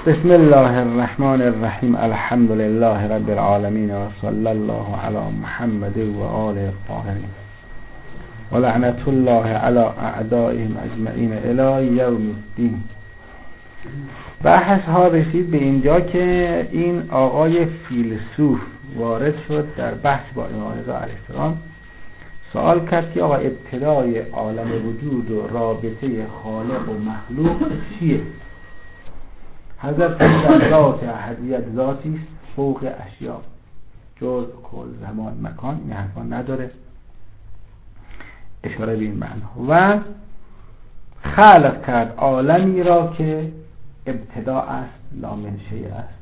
بسم الله الرحمن الرحیم. الحمد لله رب العالمین و صلی الله علی محمد و آله الطاهرین و لعنت الله علی اعدائهم اجمعین الی یوم الدین. بحث ها رسید به اینجا که این آقای فیلسوف وارد شد در بحث با امام رضا علیه السلام. سوال کرد که آقا ابتدای عالم وجود و رابطه خالق و مخلوق چیه؟ حضرت در ذات احدیت ذاتی است فوق اشیا، جز کل زمان مکان، این حرفا نداره، اشاره به این معنا. و خلق کرد عالمی را که ابتدا است لا منشأ است،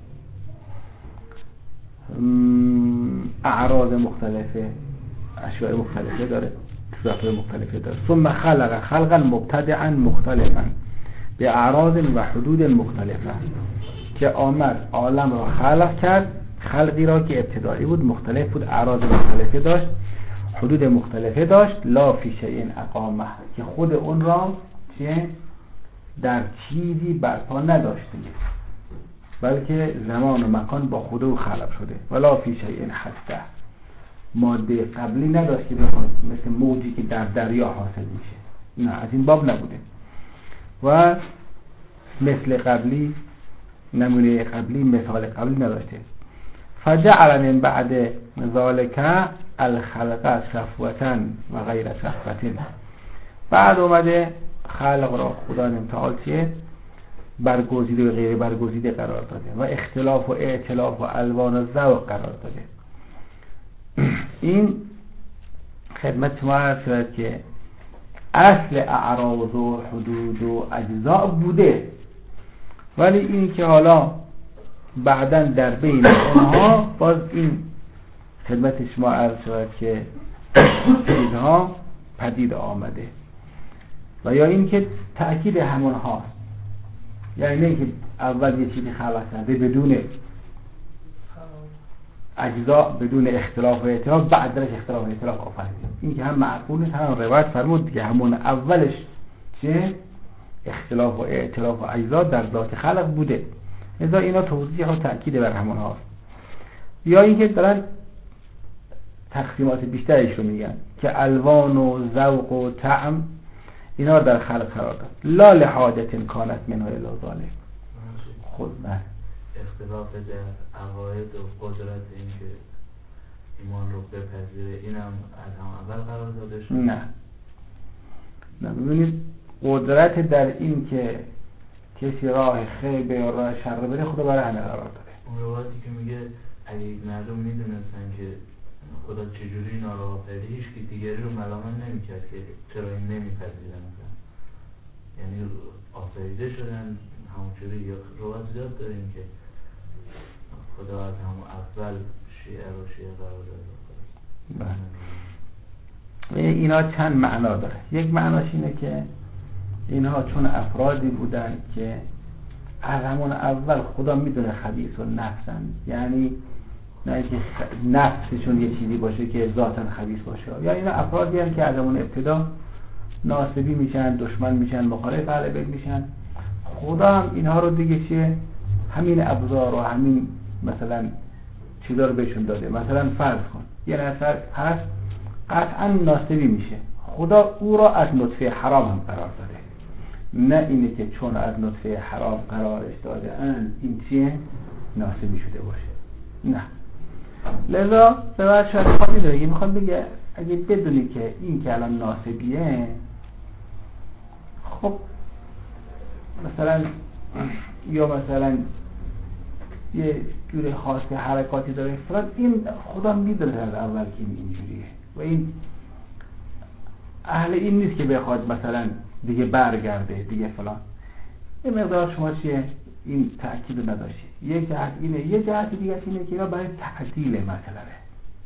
اعراض مختلفه، اشیاء مختلفه داره، صفات مختلفه داره. ثم خلق خلقا مبتدعا مختلفا به اعراض و حدود مختلفه، که آمد عالم را خلق کرد، خلقی را که ابتدایی بود، مختلف بود، اعراض مختلفه داشت، حدود مختلفه داشت. لا فی شیء اقامه، که خود اون را چه در چیزی برپا نداشته، بلکه زمان و مکان با خود او خلق شده. ولا فی شیء حسه، ماده قبلی نداشت که بخواد مثل موجی که در دریا حاصل میشه، نه، از این باب نبوده. و مثل قبلی، نمونه قبلی، مثال قبلی نداشته. فجعل من بعد ذالک الخلق صفوة و غیر صفوة، بعد اومده خلق را خدا نمتعال چیه برگزیده و غیر برگزیده قرار داده و اختلاف و ائتلاف و الوان و ذوق قرار داده. این خدمت شما عرض شد که اصل اعراض و حدود و اجزاء بوده، ولی این که حالا بعداً در بین اونها باز این خدمت شما عرض شد که چیزها پدید آمده، و یا این که تأکید همون هاست، یعنی نه که اول یه چیزی خلق کرده بدون اجزاء، بدون اختلاف و ائتلاف، بعد درش اختلاف و ائتلاف آفرید. این که هم معقول نیست، هم روایت فرمود که همون اولش چه اختلاف و ائتلاف و اجزاء در ذات خلق بوده. لذا اینا توضیح و تأکید بر همون هاست. یا اینکه دارن تقسیمات بیشترش رو میگن که الوان و ذوق و طعم اینا در خلق قرار داد. لا لحاجت کانت منه الا ذالک. خود نه اختلاف در عقاید و قدرت این که ایمان رو بپذیره، این هم از هم اول قرار داده شد. نه ببینید، قدرت در این که کسی راه خیر به یا راه شر بره خدا برای همه قرار داده. اون روایتی که میگه اگه مردم میدونستن که خدا چجوری اینا رو آفریده، هیچ کی دیگری رو ملامت نمیکرد که چرا این نمیپذیرن، یعنی آفریده شدن همونجوری. یا روایت زیاد داریم که خدا از همون اول شیعه رو شیعه قرار داده. اینا چند معنا داره. یک معناش اینه که اینها چون افرادی بودن که از همون اول خدا میدونه خبیث و نفسن، یعنی نه که نفسشون یه چیزی باشه که ذاتاً خبیث باشه، یا اینا افرادی هستن که از همون ابتدا ناسبی میشن، دشمن میشن، مخالف اهل بیت میشن. خدا هم اینها رو دیگه چیه همین ابزار و همین مثلا چیزا رو بهشون داده. مثلا فرض کن یه نفر هست قطعا ناسبی میشه، خدا او را از نطفه حرام هم قرار داده، نه اینه که چون از نطفه حرام قرارش داده این چیه ناسبی شده باشه، نه. لذا به بعد شاید خواهی داره که میخواد بگه اگه بدونی که این که الان ناسبیه، خب مثلا یا مثلا یه جور خاص حرکاتی داره فلان، این خدا میدونه از اول که این اینجوریه و این اهل این نیست که بخواد مثلا دیگه برگرده دیگه فلان. یه مقدار شما چیه این تأکید رو نداشتید. یک جهت اینه، یه جهت دیگه اینه که اینا برای تعدیل مسئله،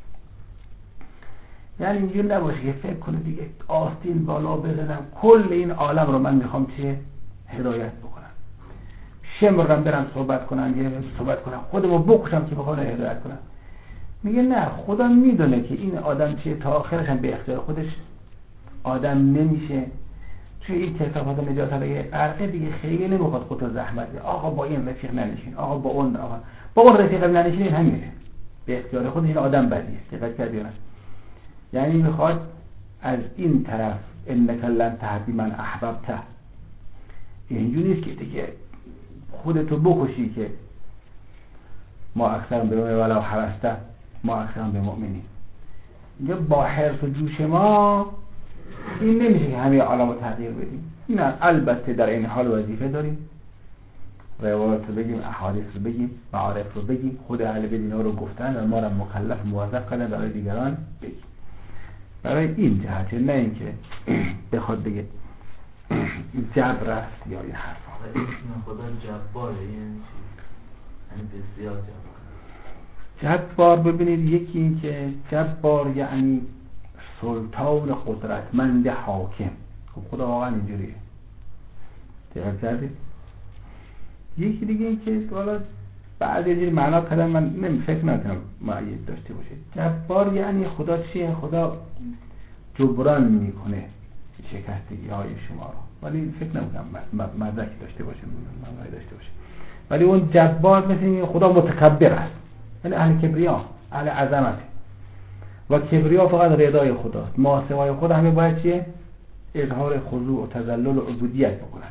یعنی اینجور نباشه که فکر کنه دیگه آستین بالا بزنم کل این عالم رو من میخوام چیه هدایت بکنم، شمرم برم صحبت کنم، یه صحبت کنم خودمو بکشم که بخوام هدایت کنم. میگه نه، خدا میدونه که این آدم چیه، تا آخرش هم به اختیار خودش آدم نمیشه، توی این کتابات نجات طلبی غربی دیگه خیلی نمیخواد خودت زحمت بدی. آقا با این رفیق ننشین، آقا با اون رفیق ننشین، همینه به اختیار خودش. این آدم بدیه، دقت کردی نه؟ یعنی میخواد از این طرف انک لن تهدی من احببته، اینجوری نیست که دیگه خودتو بکشی که ما اکثرم به ولو حرسته ما اکثرم به مؤمنین. اینجا با حرص و جوش ما این نمیشه که همه عالم رو تغییر بدیم. نه، البته در این حال وظیفه داریم، روایات رو بگیم، احادیث رو بگیم، معارف رو بگیم، خود اهل بیت ها رو گفتن و ما رو مکلف موظف کردن برای دیگران بگیم. برای این جهته، نه اینکه بخواد بگه جبر است یا این حرفا. اسم خدا جباره یعنی چی؟ یعنی بسیار جبار. ببینید، یکی این که جبار یعنی سلطان قدرتمند حاکم. خب خدا واقعا اینجوریه، دقت کردید؟ یکی دیگه این که حالا بعد یه جوری معنا کردم، من فکر نکنم معید داشته باشه. جبار یعنی خدا چیه؟ خدا جبران میکنه شکستگی های شما رو، ولی فکر نمیکنم مدرکی داشته باشه، معنی داشته باشه. ولی اون جبار مثل این خدا متکبر است، یعنی اهل کبریا، اهل عظمت. و کبریا فقط ردای خداست. ما سوای خدا همه باید چیه؟ اظهار خضوع و تذلل و عبودیت بکنن.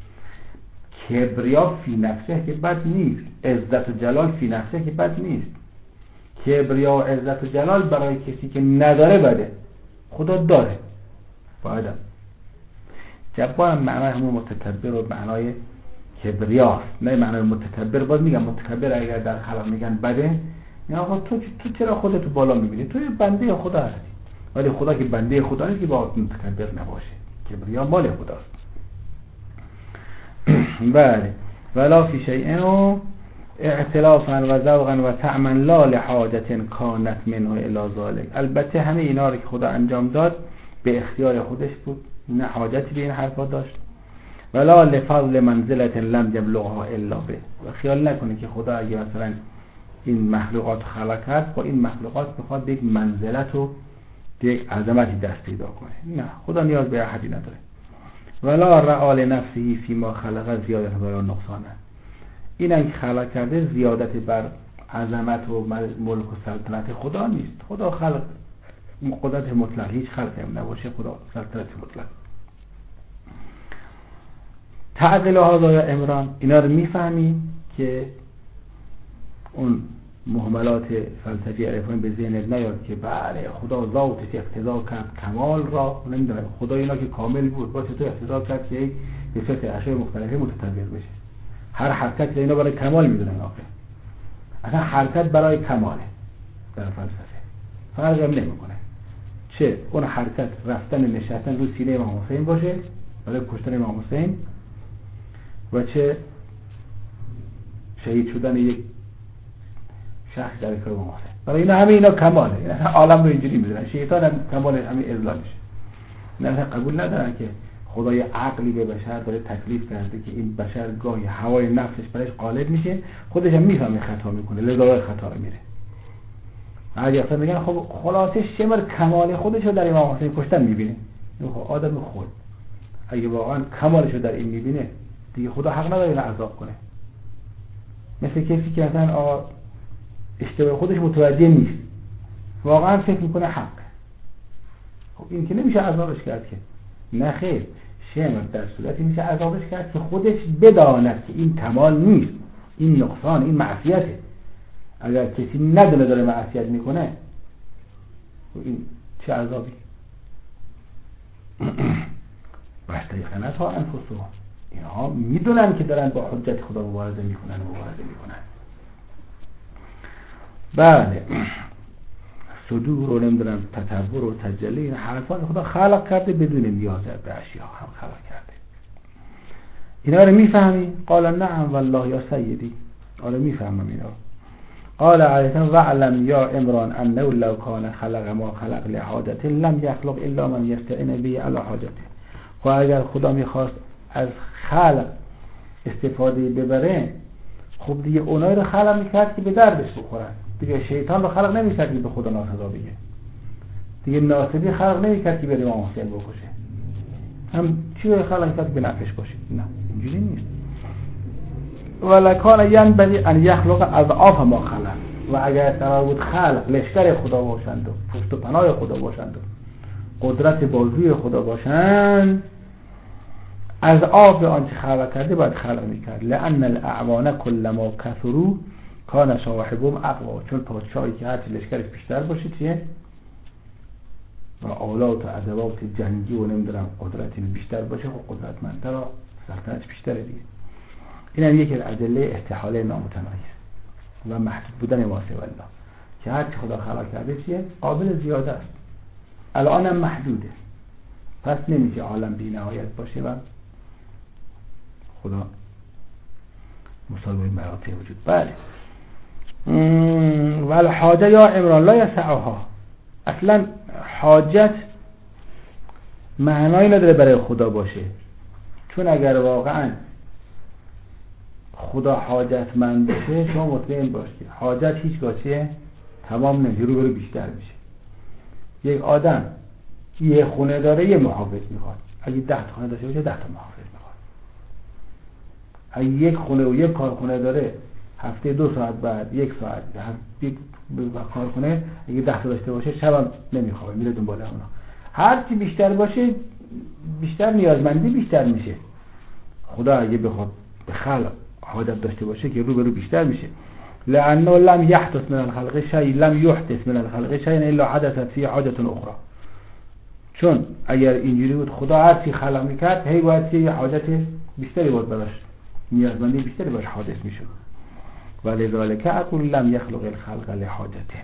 کبریا فی نفسه که بد نیست، عزت و جلال فی نفسه که بد نیست. کبریا و عزت و جلال برای کسی که نداره بده، خدا داره بایدم. جبار هم معنای همون متکبر و معنای کبریاست، نه معنای متکبر. باز میگم متکبر اگر در خلق میگن بده، نه آقا تو چرا خودتو بالا میبینی؟ تو بنده خدا هستی، ولی خدا که بنده خدا نیست که با متکبر نباشه. کبریا مال خداست. بله. ولا فی شیء اعتلافا و ذوقا و طعما لا لحاجت کانت منه الی ذلک. البته همه اینا رو که خدا انجام داد به اختیار خودش بود، نه حاجتی به این حرفا داشت. ولا لفضل منزلت لم یبلغها الا به. و خیال نکنه که خدا اگه مثلا این مخلوقات خلق کرد، با این مخلوقات بخواد یک منزلت و یک عظمتی دست پیدا کنه. نه، خدا نیاز به احدی نداره. ولا رعال نفسه فیما خلق زیادت و نقصانه. این اگه خلق کرده زیادت بر عظمت و ملک و سلطنت خدا نیست. خدا خلق قدرت مطلق، هیچ خلقی هم نباشه، خدا سلطنت مطلق. تعقل هذا یا عمران، اینا رو میفهمیم که اون مهملات فلسفی عرفانی به ذهنت نیاد که بله خدا ذاتش اقتضا کرد کمال را، نمیدونم خدا اینا که کامل بود باشه تو اقتضا کرد که به صورت اشیاء مختلفه متطور بشه. هر حرکت اینا برای کمال میدونن. آخه اصلا حرکت برای کماله در فلسفه، فرقی هم نمیکنه چه اون حرکت رفتن نشستن رو سینه امام حسین باشه برای کشتن امام حسین، و چه شهید شدن یک شخص در کار امام حسین. برای اینا همه اینا کماله. اینا عالم رو اینجوری میدونن. شیطان هم کمال همه اذلال میشه. نه قبول ندارن که خدای عقلی به بشر داره تکلیف کرده که این بشر گاهی هوای نفسش برایش غالب میشه، خودش هم میفهمه خطا میکنه، لذا خطا رو میره. اگه اصلا میگن خب خلاصه شمر کمال خودش رو در امام حسین کشتن میبینه. خب آدم خود اگه واقعا کمالش رو در این میبینه دیگه خدا حق نداره اینو عذاب کنه. مثل کسی که مثلا اشتباه خودش متوجه نیست، واقعا فکر میکنه حق، خب این که نمیشه عذابش کرد که. نه خیر، شمر در صورتی میشه عذابش کرد که خودش بداند که این کمال نیست، این نقصان، این معصیته. اگر کسی ندونه داره معصیت میکنه این چه عذابی؟ واستیقنت ها انفسهم، اینها میدونن که دارن با حجت خدا مبارزه میکنن. بله، صدور رو نمیدونم تطور و تجلی، این حرفان خدا خلق کرده بدون نیاز به اشیاء هم خلق کرده. اینا رو میفهمی؟ قال نعم والله یا سیدی. آره میفهمم اینا. قال علیه وعلم یا عمران انه لو کان خلق ما خلق لحاجته لم یخلق الا من یستعین به علی حاجته. و اگر خدا میخواست از خلق استفاده ببره، خب دیگه اونایی رو خلق میکرد که به دردش بخورن. دیگه شیطان رو خلق نمیکرد که به خدا ناسزا بگه. دیگه ناسبی خلق نمیکرد که بره امام حسین بکشه. هم چیزی خلق کرد به نفعش باشه. نه اینجوری نیست. ولکان ینبغی ان یخلق اضعاف ما خلق، و اگر قرار بود خلق لشکر خدا باشند و پشت و پناه خدا باشند و قدرت بازوی خدا باشند، اضعاف آنچه خلق کرده باید خلق میکرد. لأن الاعوان کلما کثروا کان صاحبهم اقوا، چون پادشاهی که هرچی لشکرش بیشتر باشه چیه؟ و آلات و ادوات جنگی و نمیدونم قدرتی بیشتر باشه، خب قدرتمندتر و سلطنت بیشتره دیگه. این هم یکی از ادله استحاله نامتناهی و محدود بودن ما سوی الله، که هرچی خدا خلق کرده چیه؟ قابل زیاده است. الان هم محدوده، پس نمیشه عالم بی نهایت باشه و خدا مساوی مراتب وجود. بله. ولی حاجه یا عمران لا یسعها، اصلا حاجت معنایی نداره برای خدا باشه، چون اگر واقعا خدا حاجتمند باشه شما مطمئن باش که حاجت هیچگاه چیه؟ تمام نمیشه، رو برو بیشتر میشه. یک آدم یه خونه داره یه محافظ میخواد، اگه 10 تا خونه داشته باشه 10 تا محافظ میخواد. اگه یک خونه و یک کارخونه داره، هفته 2 ساعت بعد 1 ساعت یک کارخونه اگه 10 تا داشته باشه شبم نمیخوابه، میره دنبال اونا. هر چی بیشتر باشه بیشتر نیازمندی بیشتر میشه. خدا اگه بخواد به خلق حاجت داشته باشه که رو به رو بیشتر میشه. لانه لم يحدث من الخلق شيء لم يحدث من الخلق شيء الا حدثت فيه حاجت اخرى. چون اگر اینجوری بود خدا هر چی خلق میکرد هی باید یه حاجت بیشتری بود براش، نیازمندی بیشتری براش حادث میشد. ولذلك اقول لم يخلق الخلق لحاجته.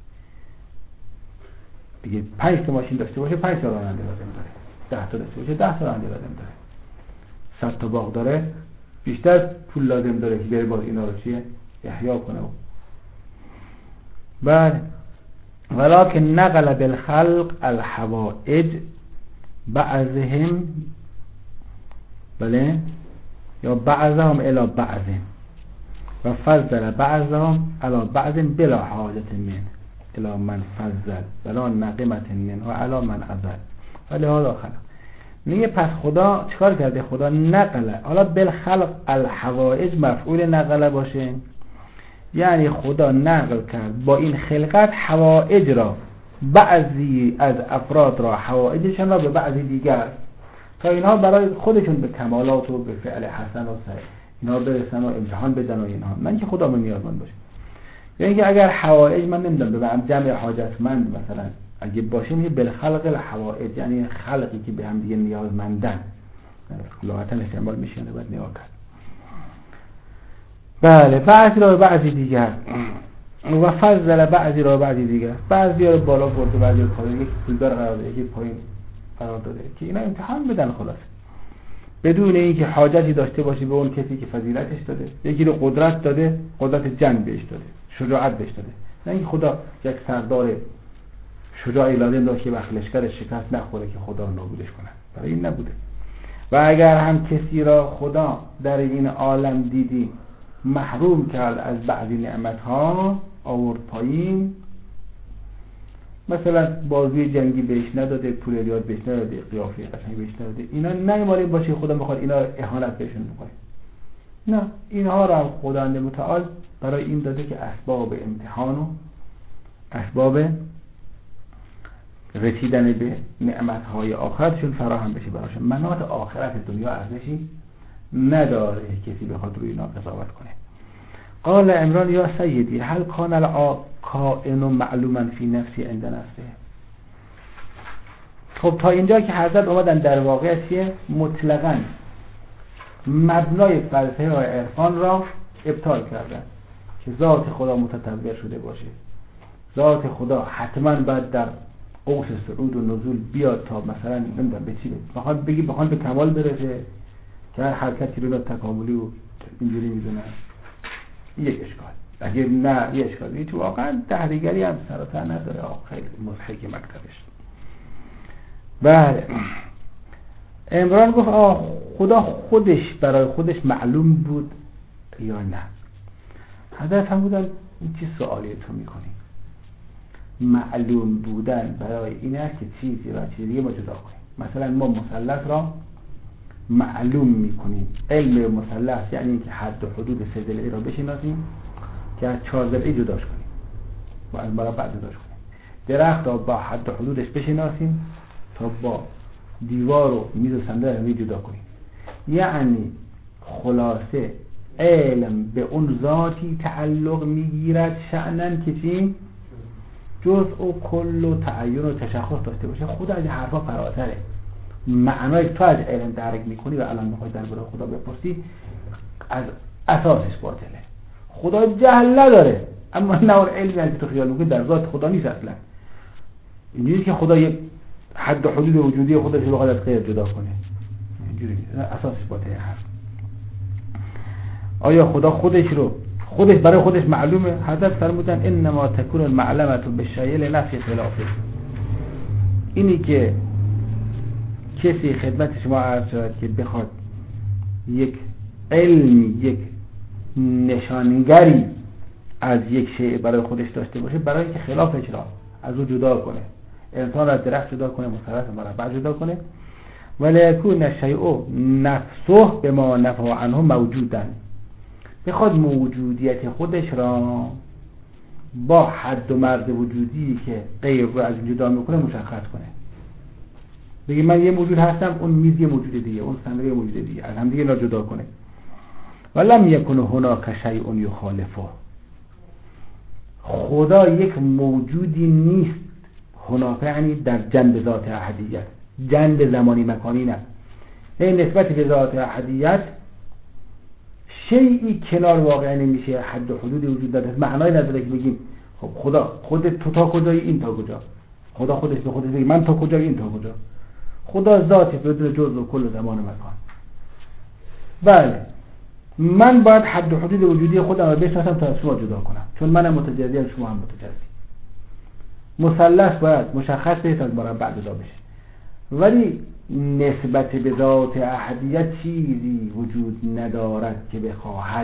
دیگه 5 تا ماشین داشته باشه 5 تا راننده لازم داره، 10 تا داشته باشه 10 تا راننده لازم داره، 100 تا باغ داره بیشتر پول لازم داره که بره باز اینا رو چیه؟ احیا کنه. بعد ولکن نقل بالخلق الحوائج بعضهم، بله، یا بعضهم الى بعض و فضل بعضهم على بعض بلا حاجت من الى من فضل بلا نقمت من و على من ازل ولی هذا خلق. میگه پس خدا چیکار کرده؟ خدا نقل، حالا بالخلق الحوائج مفعول نقل باشه، یعنی خدا نقل کرد با این خلقت حوائج را، بعضی از افراد را حوائجشان را به بعضی دیگر، تا اینها برای خودشون به کمالات و به فعل حسن و صحیح اینها برسن و امتحان بدن و اینها، نه اینکه خدا من نیازمند باشه. یعنی که اگر حوائج من نمیدونم ببینم جمع حاجتمند مثلا اگه باشه میگه بالخلق الحوائج، یعنی خلقی که به هم دیگه نیازمندن، لغتا استعمال میشه باید نگاه کرد. بله، بعضی را بعضی دیگر و فضل بعضی را بعضی دیگر، بعضی را بالا برده بعضی را پایین، یکی پولدار قرار داده یکی پایین قرار داده که اینا امتحان بدن خلاص، بدون اینکه حاجتی داشته باشه به اون کسی که فضیلتش داده. یکی رو قدرت داده، قدرت جنگ بهش داده، شجاعت بهش داده، نه اینکه خدا یک سردار شجاعی لازم داشت که وقت لشکرش شکست نخوره که خدا رو نابودش کنه، برای این نبوده. و اگر هم کسی را خدا در این عالم دیدی محروم کرد از بعضی نعمت‌ها، آورد پایین، مثلا بازوی جنگی بهش نداده، پول ریاض بهش نداده، قیافه قشنگی بهش نداده، اینا نمی‌مالی باشه خدا میخواد اینا اهانت بهشون بکنه. نه، اینها را خداوند متعال برای این داده که اسباب امتحان و اسباب رسیدن به نعمت‌های آخرتشون فراهم بشه براشون. منات آخرت دنیا ارزشی نداره کسی بخواد روی اینا قضاوت کنه. قال عمران یا سیدی هل کان الکائن معلوما فی نفسی عند نفسه. خب تا اینجا که حضرت اومدن در واقع چیه؟ مطلقاً مبنای فلسفه و عرفان را ابطال کردن که ذات خدا متطور شده باشه، ذات خدا حتما باید در قوس صعود و نزول بیاد تا مثلا نمیدونم به چی بخوان به کمال برسه که هر حرکتی رو تکاملی و اینجوری میدونن. یک اشکال، اگر نه یک اشکالی تو واقعا تحریگری هم سراتر نداره، خیلی مضحک مکتبش. بله، عمران گفت خدا خودش برای خودش معلوم بود یا نه؟ حضرت هم بودن این چی سوالی تو میکنی؟ معلوم بودن برای این است که چیزی را چیزی ما جدا کنیم. مثلا ما مثلث را معلوم میکنیم. علم مثلث یعنی اینکه حد و حدود سه ضلعی را بشناسیم که از 4 ضلعی جداش کنیم، با از مربع جداش کنیم. درخت را با حد و حدودش بشناسیم تا با دیوار و میز و صندلی جدا کنیم. یعنی خلاصه علم به اون ذاتی تعلق میگیرد شأنن که چی؟ جزء و کل و تعین و تشخص داشته باشه. خدا از حرفا فراتره. معنای تو از علم درک میکنی و الان میخوای درباره خدا بپرسی، از اساسش باطله. خدا جهل نداره، اما نه اون علمی که تو خیال میکنی در ذات خدا نیست اصلا. اینجوری که خدا یک حد و حدود وجودی خودش رو بخواد از غیر جدا کنه، اینجوری اساسش باطله. حرف آیا خدا خودش برای خودش معلومه؟ حضرت فرمودن انما تکون المعلمه بالشیء لنفی خلافه. اینی که کسی خدمت شما عرض شد که بخواد یک علمی، یک نشانگری از یک شیء برای خودش داشته باشه، برای اینکه خلافش را از او جدا کنه، انسان را از درخت جدا کنه، مثلث مربع جدا کنه. ولیکون الشیء نفسه بما نفى عنه موجودا، بخواد موجودیت خودش را با حد و مرز وجودی که غیر رو از جدا میکنه مشخص کنه. بگه من یه موجود هستم، اون میز یه موجود دیگه، اون صندوق یه موجود دیگه، از هم دیگه اینا جدا کنه. ولم یکن هناک شیء یخالفه، خدا یک موجودی نیست. هناک یعنی در جنب ذات احدیت، جنب زمانی مکانی نه. این نسبت به ذات احدیت شیئی کنار واقع نمیشه، حد و حدود وجود داره. معنای نداره که بگیم خب خدا خودت تو تا کجایی، این تا کجا. خدا خودش به خودش بگه من تا کجایی، این تا کجا. خدا ذاتی بدون جزء و کل زمان و مکان. بله من باید حد و حدود وجودی خودم رو بشناسم تا از شما جدا کنم، چون منم متجزی ام، شما هم متجزی. مثلث باید مشخص بشه از مربع جدا بشه، ولی نسبت به ذات احدیت چیزی وجود ندارد که بخواهد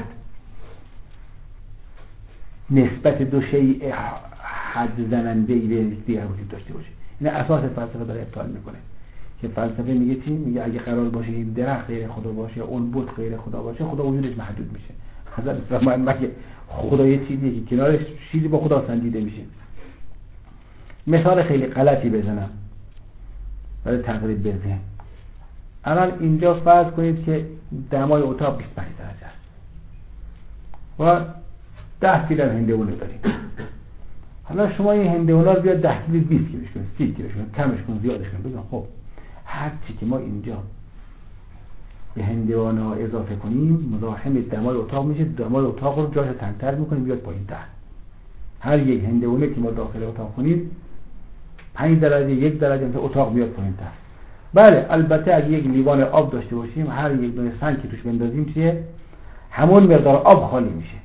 نسبت دو شیء حد زننده‌ای به یکدیگر وجود داشته باشه. این اساس فلسفه داره ابطال میکنه که فلسفه میگه چی؟ میگه اگه قرار باشه این درخت غیر خدا باشه، اون بت غیر خدا باشه، خدا وجودش محدود میشه. حضرت فرمودن مگه خدا یه چیزیه که کنارش چیزی با خدا سنجیده میشه. مثال خیلی غلطی بزنم برای تقریب به ذهن. الان اینجا فرض کنید که دمای اتاق 25 درجه است و 10 کیلو هندونه داریم. حالا شما این هندونه رو بیاد 10 کیلو 20 کیلوش کنید، 30 کیلوش کنید، کمش کنید، زیادش کنید. بگم خب هر چی که ما اینجا به هندونه ها اضافه کنیم مزاحم دمای اتاق میشه، دمای اتاق رو جاش تنگ‌تر میکنیم بیاد پایین‌تر. هر یک هندونه که ما داخل اتاق کنیم 5 درجه 1 درجه تا اتاق بیاد پایین‌تر. بله البته اگه یک لیوان آب داشته باشیم، هر یک دونه سنگ که توش بندازیم چیه؟ همون مقدار آب خالی میشه،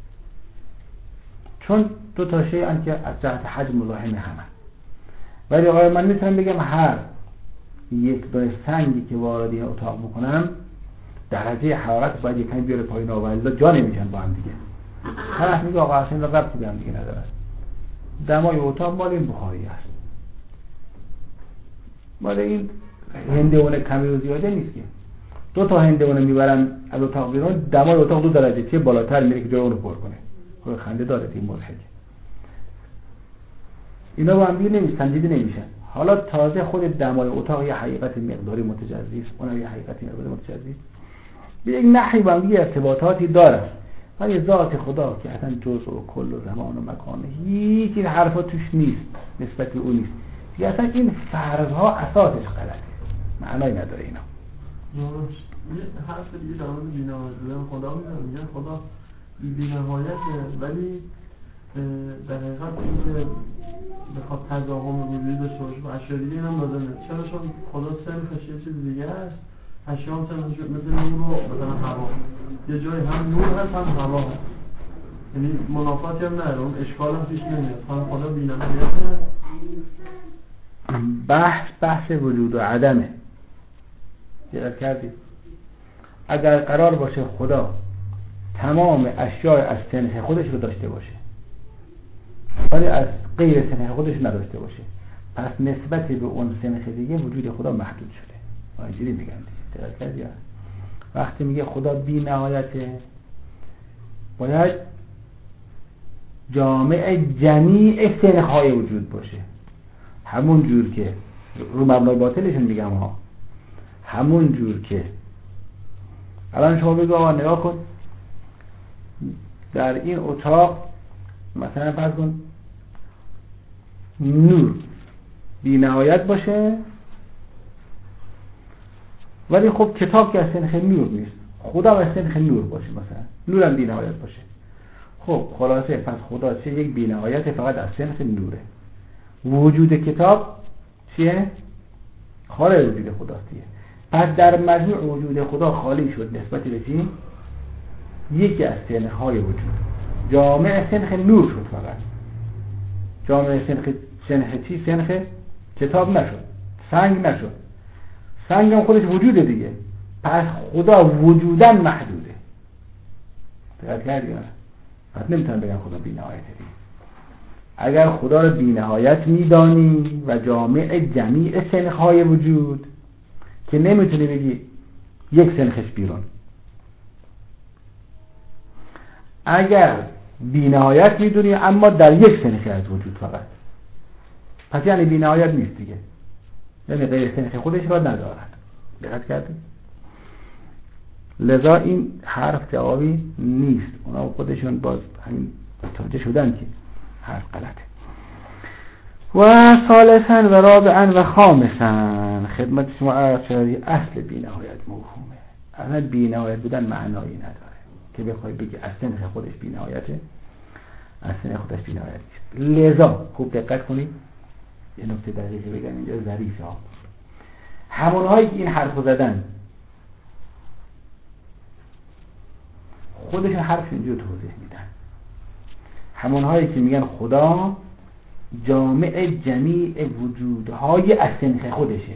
چون دو تا شیء ان که از جهت حجم مزاحم همه. ولی آقا من میتونم بگم هر یک دونه سنگی که وارد این اتاق بکنم درجه حرارت باید یکم بیاره پایین، الا جا نمیشن با هم دیگه. هر میگه آقا اصلا ربطی به هم دیگه نداره، دمای اتاق مال این بخاری است، مال این هندونه کمی و زیاده نیست که دو تا هندونه میبرن از اتاق بیرون، دمای اتاق 2 درجه چه بالاتر میره که جای اون رو پر کنه. خب خنده داره این مضحک. اینا با هم دیگه سنجیده نمیشن. حالا تازه خود دمای اتاق یه حقیقت مقداری متجزی است، اونم یه حقیقت مقداری متجزی است، به یک نحوی با هم دیگه ارتباطاتی داره. ولی ذات خدا که اصلا جزء و کل و زمان و مکان، هیچ این حرفا توش نیست، نسبت به اون نیست. دیگه اصلا این فرضها اساسش غلطه، معنایی نداره اینا. یه حرف دیگه در مورد بی‌نهایت خدا میگن خدا بی‌نهایته، ولی در حقیقت اینکه بخواد تضاهم وجودی داشته باشه با اشیاء دیگه اینم لازمه. چرا؟ چون خدا سنخش یه چیز دیگه است، اشیاء هم سنخش مثل نور و مثلا هوا، یه جایی هم نور هست هم هوا هست، یعنی منافاتی هم نداره، اون اشکال هم پیش نمیاد. خدا بی‌نهایته. بحث وجود و عدمه. دقت کردید؟ اگر قرار باشه خدا تمام اشیاء از سنخ خودش رو داشته باشه ولی از غیر سنخ خودش نداشته باشه، پس نسبت به اون سنخ دیگه وجود خدا محدود شده. اینجوری میگن. وقتی میگه خدا بی نهایته باید جامع جمیع سنخهای وجود باشه، همون جور که رو مبنای باطلشون میگم ها، همون جور که الان شما بگو آقا نگاه کن در این اتاق مثلا فرض کن نور بی نهایت باشه ولی خب کتاب که از سنخ نور نیست، خدا از سنخ نور باشه، مثلا نورم بی نهایت باشه. خب خلاصه پس خدا چه یک بی نهایت فقط از سنخ نوره. وجود کتاب چیه؟ خارج وجود خداست دیگه. پس در مجموع وجود خدا خالی شد نسبت به چی؟ یکی از سنخ‌های وجود. جامع سنخ نور شد فقط. جامع سنخ چی؟ سنخ کتاب نشد، سنگ نشد. سنگ هم خودش وجوده دیگه. پس خدا وجوداً محدوده. دقت کردی؟ پس نمیتونم بگم خدا بی‌نهایته دیگه. اگر خدا رو بی‌نهایت میدانی و جامع جمیع سنخ‌های وجود که نمیتونی بگی یک سنخش بیرون. اگر بی‌نهایت میدونی اما در یک سنخ از وجود فقط، پس یعنی بی‌نهایت نیست دیگه، یعنی غیر سنخ خودش را ندارد. دقت کردی؟ لذا این حرف جوابی نیست. اونا خودشون باز همین متوجه شدن که حرف غلطه. و ثالثاً و رابعاً و خامساً خدمت شما عرض شد اصل بی‌نهایت مفهومه. اصلا بی‌نهایت بودن معنایی نداره که بخوای بگی از سنخ خودش بی‌نهایته، از سنخ خودش بی‌نهایت نیست. لذا خوب دقت کنید، یه نکته دقیقی بگم اینجا ظریفه ها. همونهایی که این حرفو زدن خودشون حرف اینجا توضیح میدن. همونهایی که میگن خدا جامع جمیع وجودهای از سنخ خودشه.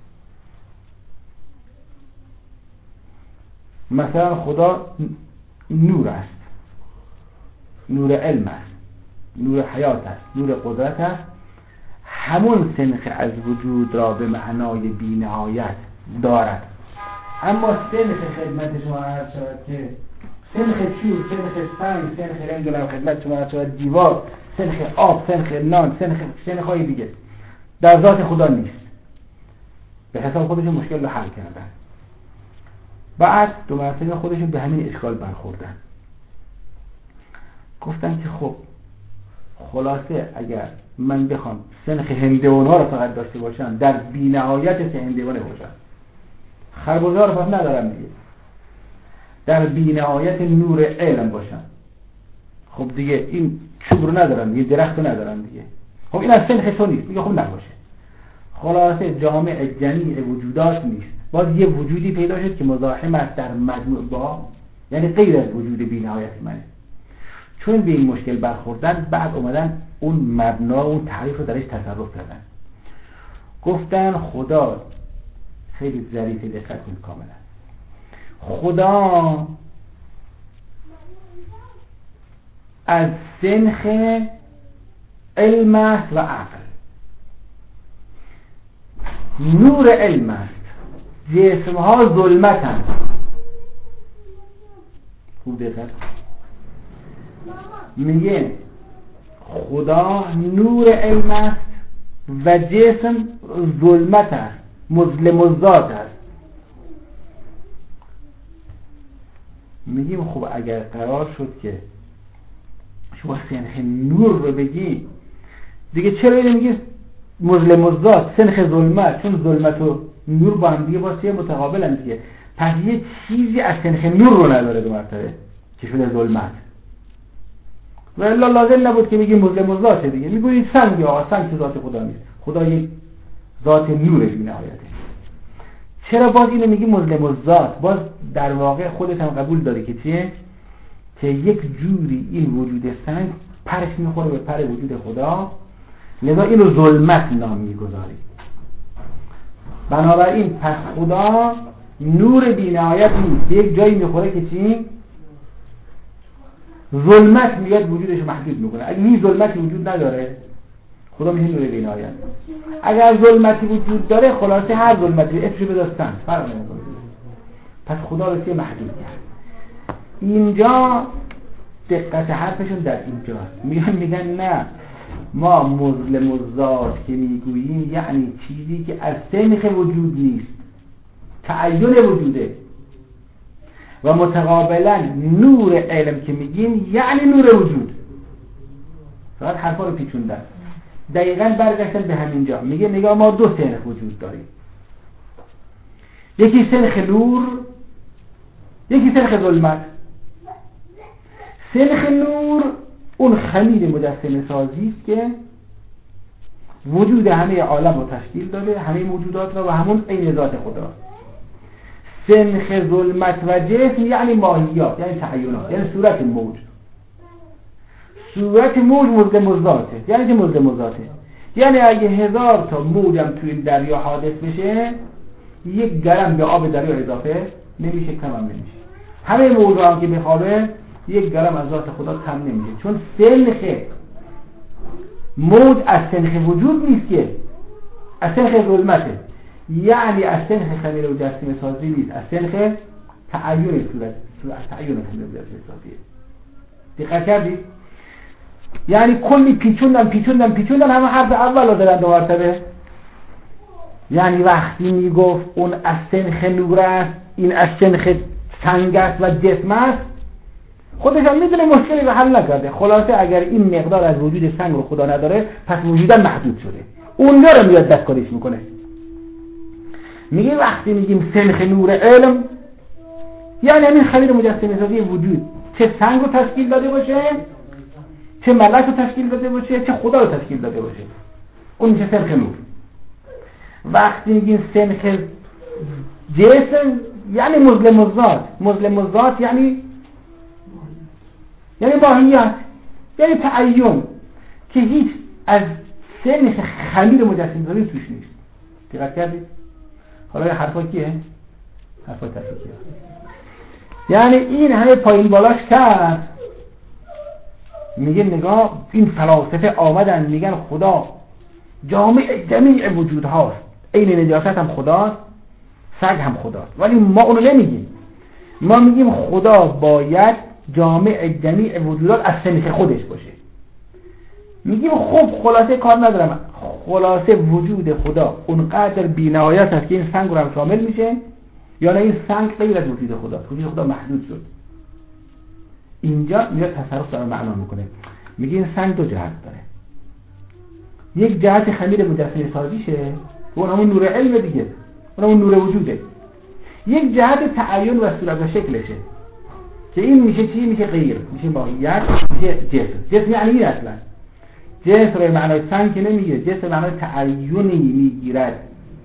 مثلا خدا نور است، نور علم است، نور حیات است، نور قدرت است. همون سنخ از وجود را به معنای بی‌نهایت دارد. اما سنخ خدمت شما عرض شود که سنخ چوب، سنخ سنگ، سنخ رنگلم خدمت شما عرض شود دیوار، سنخ آب، سنخ نان، سنخ‌های دیگه در ذات خدا نیست. به حساب خودشون مشکل رو حل کردن. بعد دو مرتبه خودشون به همین اشکال برخوردن. گفتن که خب خلاصه اگر من بخوام سنخ هندوان‌ها رو فقط داشته باشم در بی‌نهایت سه هندوانه باشم، خربزه رو فقط ندارم دیگه، در بی‌نهایت نور علم باشم، خب دیگه این چوب رو ندارم دیگه، درخت رو ندارم دیگه، خب این از سنخ تو نیست، میگه خب نباشه. خلاصه جامع جمیع وجودات نیست. باز یه وجودی پیدا شد که مزاحم است در مجموع با، یعنی غیر از وجود بی‌نهایت منه. چون به این مشکل برخوردن بعد اومدن اون مبنا اون تعریف رو درش تصرف کردن. گفتن خدا خیلی ظریفه، دقت کنید کاملا، خدا از سنخ علم است و عقل. نور علم است، جسم ها ظلمت هست. خوب دقت میگه خدا نور علم است و جسم ظلمت است، مظلم الذات است. میگیم خب اگر قرار شد که شما سنخ نور رو بگی دیگه، چرا اینو میگی مظلم الذات سنخ ظلمت؟ چون ظلمت و نور با هم دیگه واسه متقابلن دیگه. پس یه چیزی از سنخ نور رو نداره دو مرتبه که شده ظلمت. و الا لازم نبود که میگی مظلم الذات دیگه، میگویی سنگ، یا سنگ ذات خدا نیست، خدا یک ذات نور بی‌نهایته. چرا باز اینو میگی مظلم الذات؟ باز در واقع خودت هم قبول داری که چیه؟ که یک جوری این وجود سنگ پرش میخوره به پر وجود خدا، لذا اینو ظلمت نام میگذاری. بنابراین پس خدا نور بی‌نهایت نیست، یک جایی میخوره که چی؟ ظلمت میاد وجودش محدود میکنه. اگه این ظلمتی وجود نداره خدا میشه نور بی‌نهایت. اگر ظلمتی وجود داره خلاصه هر ظلمتی اسمش بذار سنگ، فرق نمیکنه. پس خدا رو چه محدود کرد. اینجا دقت حرفشون در اینجاست. میگن نه، ما مظلم الذات که میگوییم یعنی چیزی که از سنخ وجود نیست، تعین وجوده، و متقابلا نور علم که میگیم یعنی نور وجود. فقط حرفا رو پیچوندن. دقیقاً برگشتن به همینجا. میگه نگاه ما دو سنخ وجود داریم، یکی سنخ نور، یکی سنخ ظلمت. سنخ نور اون خمیر مجسمه سازی است که وجود همه عالم رو تشکیل داده، همه موجودات رو، و همون عین ذات خدا. سنخ ظلمت و جسم یعنی ماهیات، یعنی تعینات، یعنی صورت موج. صورت موج مظلم الذاته. یعنی چه مظلم الذاته؟ یعنی اگه 1000 تا موجم توی این دریا حادث بشه، 1 گرم به آب دریا اضافه نمیشه، کم هم نمیشه. همه موجا هم که بخوابه 1 گرم از ذات خدا کم نمیشه، چون سنخ موج از سنخ وجود نیست، که از سنخ ظلمته. یعنی از سنخ خمیر و مجسمه سازی نیست، از سنخ تعین صورت تعین خمیر و مجسمه سازیه. دقت کردید؟ یعنی کلی پیچوندن همه حرف اول رو دارن 2 مرتبه. یعنی وقتی میگفت اون از سنخ نور است، این از سنخ سنگ است و جسم است، خودش هم میدونه مشکلی رو حل نکرده. خلاصه اگر این مقدار از وجود سنگ رو خدا نداره، پس وجودا محدود شده. اون رو میاد دستکاریش میکنه. میگه وقتی میگیم سنخ نور علم، یعنی همین خمیر مجسمه سازی وجود، چه سنگ رو تشکیل داده باشه، چه ملک رو تشکیل داده باشه، چه خدا رو تشکیل داده باشه، اون میشه سنخ نور. وقتی میگیم سنخ جسم، یعنی مظلم الذات. مظلم الذات یعنی ماهیت، یعنی تعین، که هیچ از سنخ خمیر مجسمه سازی توش نیست. دقت کردید؟ حالا حرفا کیه؟ حرفا تفکیه. یعنی این همه پایین بالاش کرد. میگه نگاه، این فلاسفه آمدن میگن خدا جامع جمیع وجود هاست، این نجاست هم خداست، سگ هم خداست، ولی ما اونو نمیگیم. ما میگیم خدا باید جامع جمیع وجودات از سنخ خودش باشه. میگیم خب خلاصه کار ندارم، خلاصه وجود خدا اونقدر بی‌نهایت است که این سنگ رو هم شامل میشه، یا نه این سنگ غیر از وجود خدا، وجود خدا محدود شد. اینجا میاد تصرف داره معنا میکنه. میگه این سنگ 2 جهت داره. یک جهت خمیر مجسمه سازیشه، اون همون نور علم دیگه، اون همون نور وجوده. یک جهت تعین و صورت و شکلشه، که این میشه چی؟ میشه غیر، میشه ماهیت، میشه جسم. جسم یعنی این اصلا جسم رو معنای سنگ که نمیگه، جسم معنای تعینی میگیرد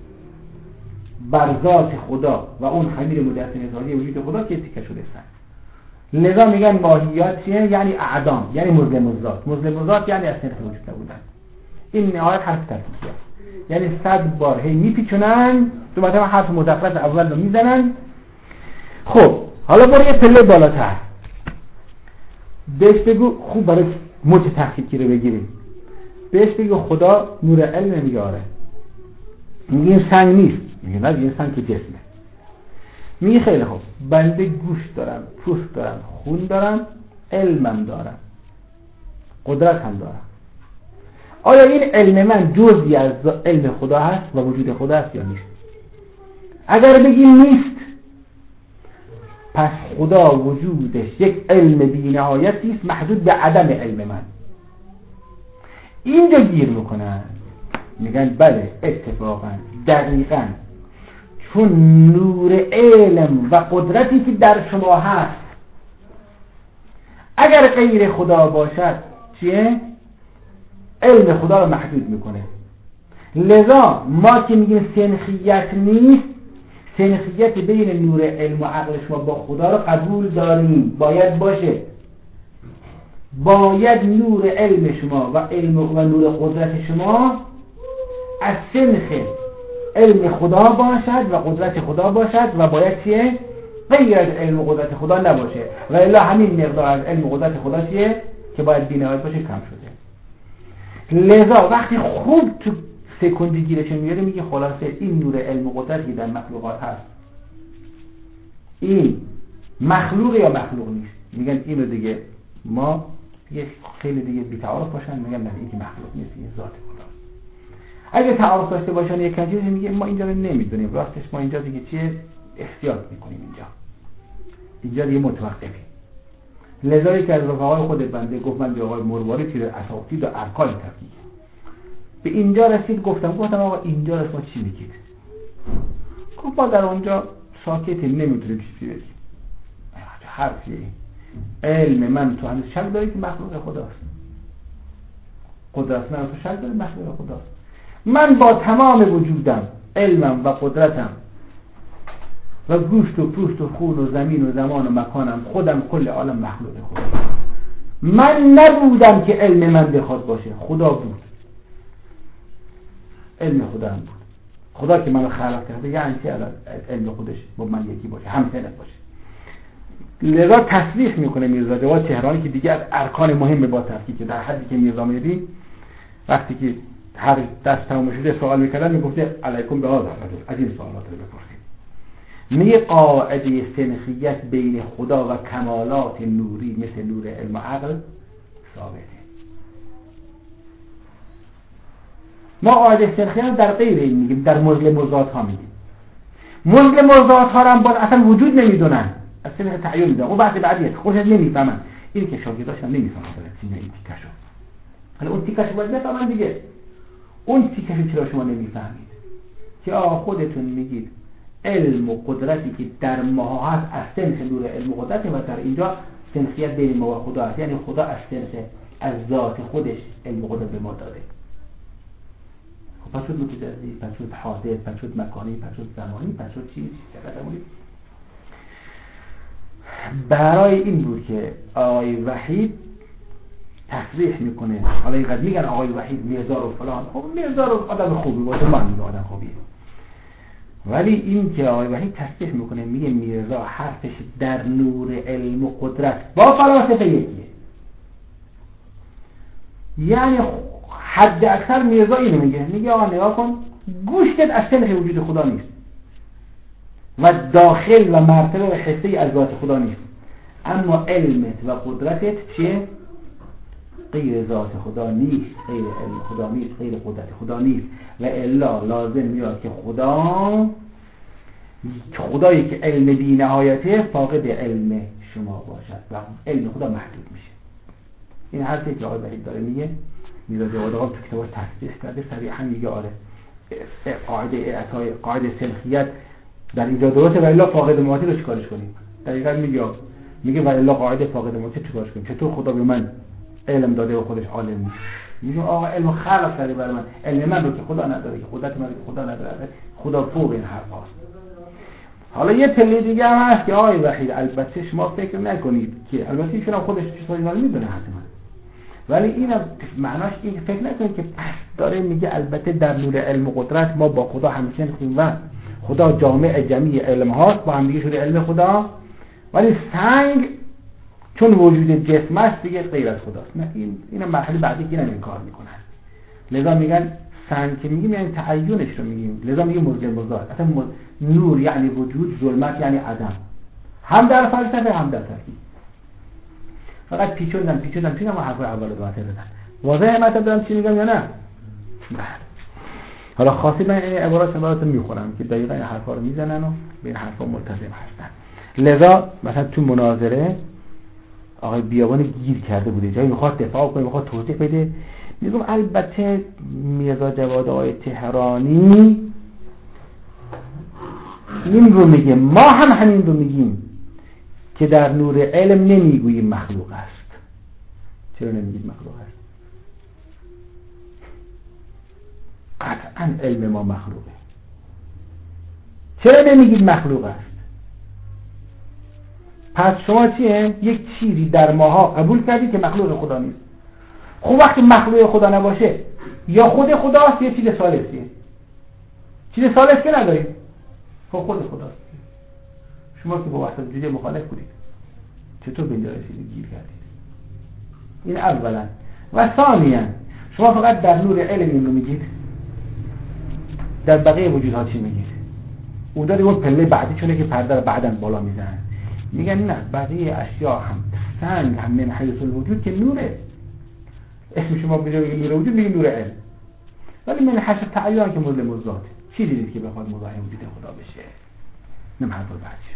بر ذات خدا و اون خمیر مجسمه سازی وجود خدا که تیکه شده سنگ. لذا میگن ماهیات چیه؟ یعنی اعدام، یعنی مظلم الذات. مظلم الذات یعنی از سنخ وجود نبودن. این نهایت حرف تفکیه، یعنی 100 بار هی میپیچونن، 2 مرتبه حرف مزخرف اول رو میزنن. خب حالا برو یه پله بالاتر، بهش بگو خوب برای موج تحقیقی رو بگیریم، بهش بگو خدا نور علم. میگه آره. میگه این سنگ نیست. میگه نه، این سنگ که جسمه. میگه خیلی خوب، بنده گوش دارم، پوست دارم، خون دارم، علمم دارم، قدرت هم دارم. آیا این علم من جزئی از علم خدا هست و وجود خدا هست یا نیست؟ اگر بگیم نیست، پس خدا وجودش یک علم بی‌نهایتی است محدود به عدم علم من. اینجا گیر میکنن، میگن بله اتفاقا دقیقاً، چون نور علم و قدرتی که در شما هست اگر غیر خدا باشد چیه؟ علم خدا رو محدود میکنه. لذا ما که میگیم سنخیت نیست، سنخیت بین نور علم و عقل شما با خدا رو قبول داریم، باید باشه. باید نور علم شما و علم و نور قدرت شما از سنخ علم خدا باشد و قدرت خدا باشد و باید چیه؟ غیر از علم و قدرت خدا نباشه. و الا همین مقدار از علم و قدرت خدا چیه؟ که باید بی‌نهایت باشه، کم شده. لذا وقتی خوب تو سکندی گیرش میاره، میگه خلاصه این نور علم و قدرتی در مخلوقات هست، این مخلوق یا مخلوق نیست. میگن اینو دیگه ما دیگه خیلی دیگه بی‌تعارف باشن، میگن نه این که مخلوق نیست، این ذات خدا. اگه تعارف داشته باشن یک چیزی میگه ما اینجا رو نمیدونیم، راستش ما اینجا دیگه چیه احتیاط میکنیم، اینجا دیگه متوقفیم. لذا که از رفقای خود بنده گفت من به آقای مرواری تیر اساتید و ارکان تفکیک به اینجا رسید، گفتم آقا اینجا رسما چی میگید؟ گفت ما در اونجا ساکتیم، نمیتونیم چیزی بگیم. حرفیه علم من تو هنوز شک داری که مخلوق خداست، قدرت من تو شک داری مخلوق خداست. من با تمام وجودم، علمم و قدرتم و گوشت و پوست و خون و زمین و زمان و مکانم، خودم کل عالم مخلوق خدا. من نبودم که علم من بخواد باشه، خدا بود، علم خدا هم بود. خدا که منو خلق کرده یعنی چه علم خودش با من یکی باشه، همسنف باشه. لذا تصریح میکنه میرزا جواد تهرانی که دیگه از ارکان مهم با تفکیک، در حدی که میرزا مهدی وقتی که هر دست تمام شده سوال میکردن میگفته علیکم به هذا از این سوالات رو بپرسید. میگه قاعده سنخیت بین خدا و کمالات نوری مثل نور علم و عقل ثابته. ما قاعده سنخیت در غیر این میگیم، در مزل مزات ها میگیم. مزل مزات ها هم باز اصلا وجود نمیدونن، اصلا تعیین میدونن. اون بحث بعدیه، خودش نمیفهمن. اینی که شاگرداشم نمیفهمن این تیکشو. حالا اون تیکشو باید بفهمن دیگه. اون تیکشو چرا شما نمیفهمید؟ که خودتون میگید علم و قدرتی که در ما هست از سنخ نور علم و قدرت و در اینجا سنخیت بین ما و خدا هست، یعنی خدا از سنخ از ذات خودش علم و قدرت به ما داده. پس شد متجزی، پس شد حادث، پس شد مکانی، پس شد زمانی، پس شد چیز برای این بود که آقای وحید تصریح میکنه. حالا اینقدر میگن آقای وحید میرزا و فلان، خب میرزا رو آدم خوبی باشه، من میگه آدم خوبیه، ولی این که آقای وحید تصریح میکنه میگه میرزا حرفش در نور علم و قدرت با فلاسفه یکیه. یعنی حد اکثر میرزا اینو میگه آقا نگاه کن، گوشتت از سنخ وجود خدا نیست و داخل و مرتبه و حصه از ذات خدا نیست، اما علمت و قدرتت چیه؟ غیر ذات خدا نیست، غیر علم خدا نیست، غیر قدرت خدا نیست. و الا لازم میاد که خدایی که علم بی نهایته فاقد علم شما باشد و علم خدا محدود میشه. این حرفی که آقای وحید داره میگه، میرزا جواد آقا تو کتابش تصدیق کرده، صریحا میگه آره قاعده سنخیت در اینجا درسته و الا فاقد ماتی رو چیکارش کنیم؟ دقیقاً میگه و الا قاعده فاقد ماتی چیکارش کنیم؟ چطور خدا به من علم داده و خودش عالم نیست؟ میگه آقا علم خلق کرده برای من، علم من رو که خدا نداره، که قدرت من رو که خدا نداره، خدا فوق این حرف هاست. حالا یه پله دیگه هم هست که آقای وحید البته شما فکر نکنید که البته ایشون هم خودش چیزایی میدونه حتما، ولی اینم معناش این فکر نکنید که پس داره میگه البته در نور علم و قدرت ما با خدا همیشه نخیم و خدا جامع جمعی علم هاست، با هم دیگه شده علم خدا، ولی سنگ چون وجود جسم است دیگه غیر از خداست. نه این مرحله بعدی که اینم انکار میکنن. لذا میگن سنگ که میگیم یعنی تعینش رو میگیم، لذا میگیم مزل مزاد. اصلا نور یعنی وجود، ظلمت یعنی عدم، هم در فلسفه هم در تفکیک. فقط پیچوندن ما حرف اول رو باطل دادن. واضحه مطلب دارم چی میگم یا نه؟ حالا خاصی من این عبارات میخورم که دقیقاً این حرفا رو میزنن و به این حرفا ملتزم هستن. لذا مثلا تو مناظره آقای بیابانی گیر کرده بوده، جایی میخواد دفاع کنه، میخواد توضیح بده، میگم البته میرزا جواد آقای تهرانی این رو میگه، ما هم همین رو میگیم که در نور علم نمیگوییم مخلوق است. چرا نمیگید مخلوق است؟ قطعا علم ما مخلوقه. چرا نمیگید مخلوق است؟ پس شما چیه؟ یک چیزی در ماها قبول کردید که مخلوق خدا نیست. خب وقتی مخلوق خدا نباشه یا خود خداست یا چیز ثالثیه. چیز ثالث که نداریم، خب خود خداست. شما که با وحدت وجودی مخالف بودید چطور به اینجا رسیدید گیر کردید؟ این اولا. و ثانیا شما فقط در نور علم این رو میگید، در بقیه وجودها چی میگید؟ اون داری اون پله بعدی چونه که پرده رو بعداً بالا میزنن. میگن نه بقیه اشیا هم سنگ هم من حیث الوجود که نوره، اسم شما به جای نور وجود میگین نور علم، ولی من حیث تعین که مظلم ذات چیزی نیست که بخواد مزاحم وجود خدا بشه. نم حرف بعدش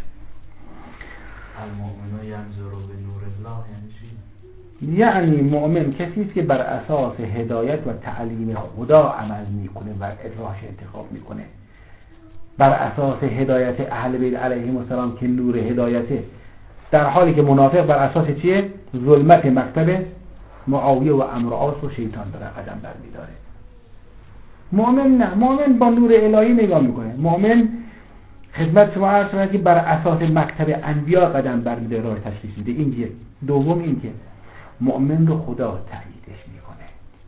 المؤمن ینظر به نور الله یعنی چی؟ یعنی مؤمن کسی است که بر اساس هدایت و تعلیم خدا عمل میکنه و راهش انتخاب میکنه، بر اساس هدایت اهل بیت علیهم السلام که نور هدایته، در حالی که منافق بر اساس چیه؟ ظلمت مکتب معاویه و عمرو عاص و شیطان داره قدم برمی‌داره. مؤمن نه، مؤمن با نور الهی نگاه میکنه. مؤمن خدمت شما عرض شده که بر اساس مکتب انبیا قدم برمی‌داره، راه تشخیص میده. این که دوم این که مؤمن رو خدا تاییدش میکنه،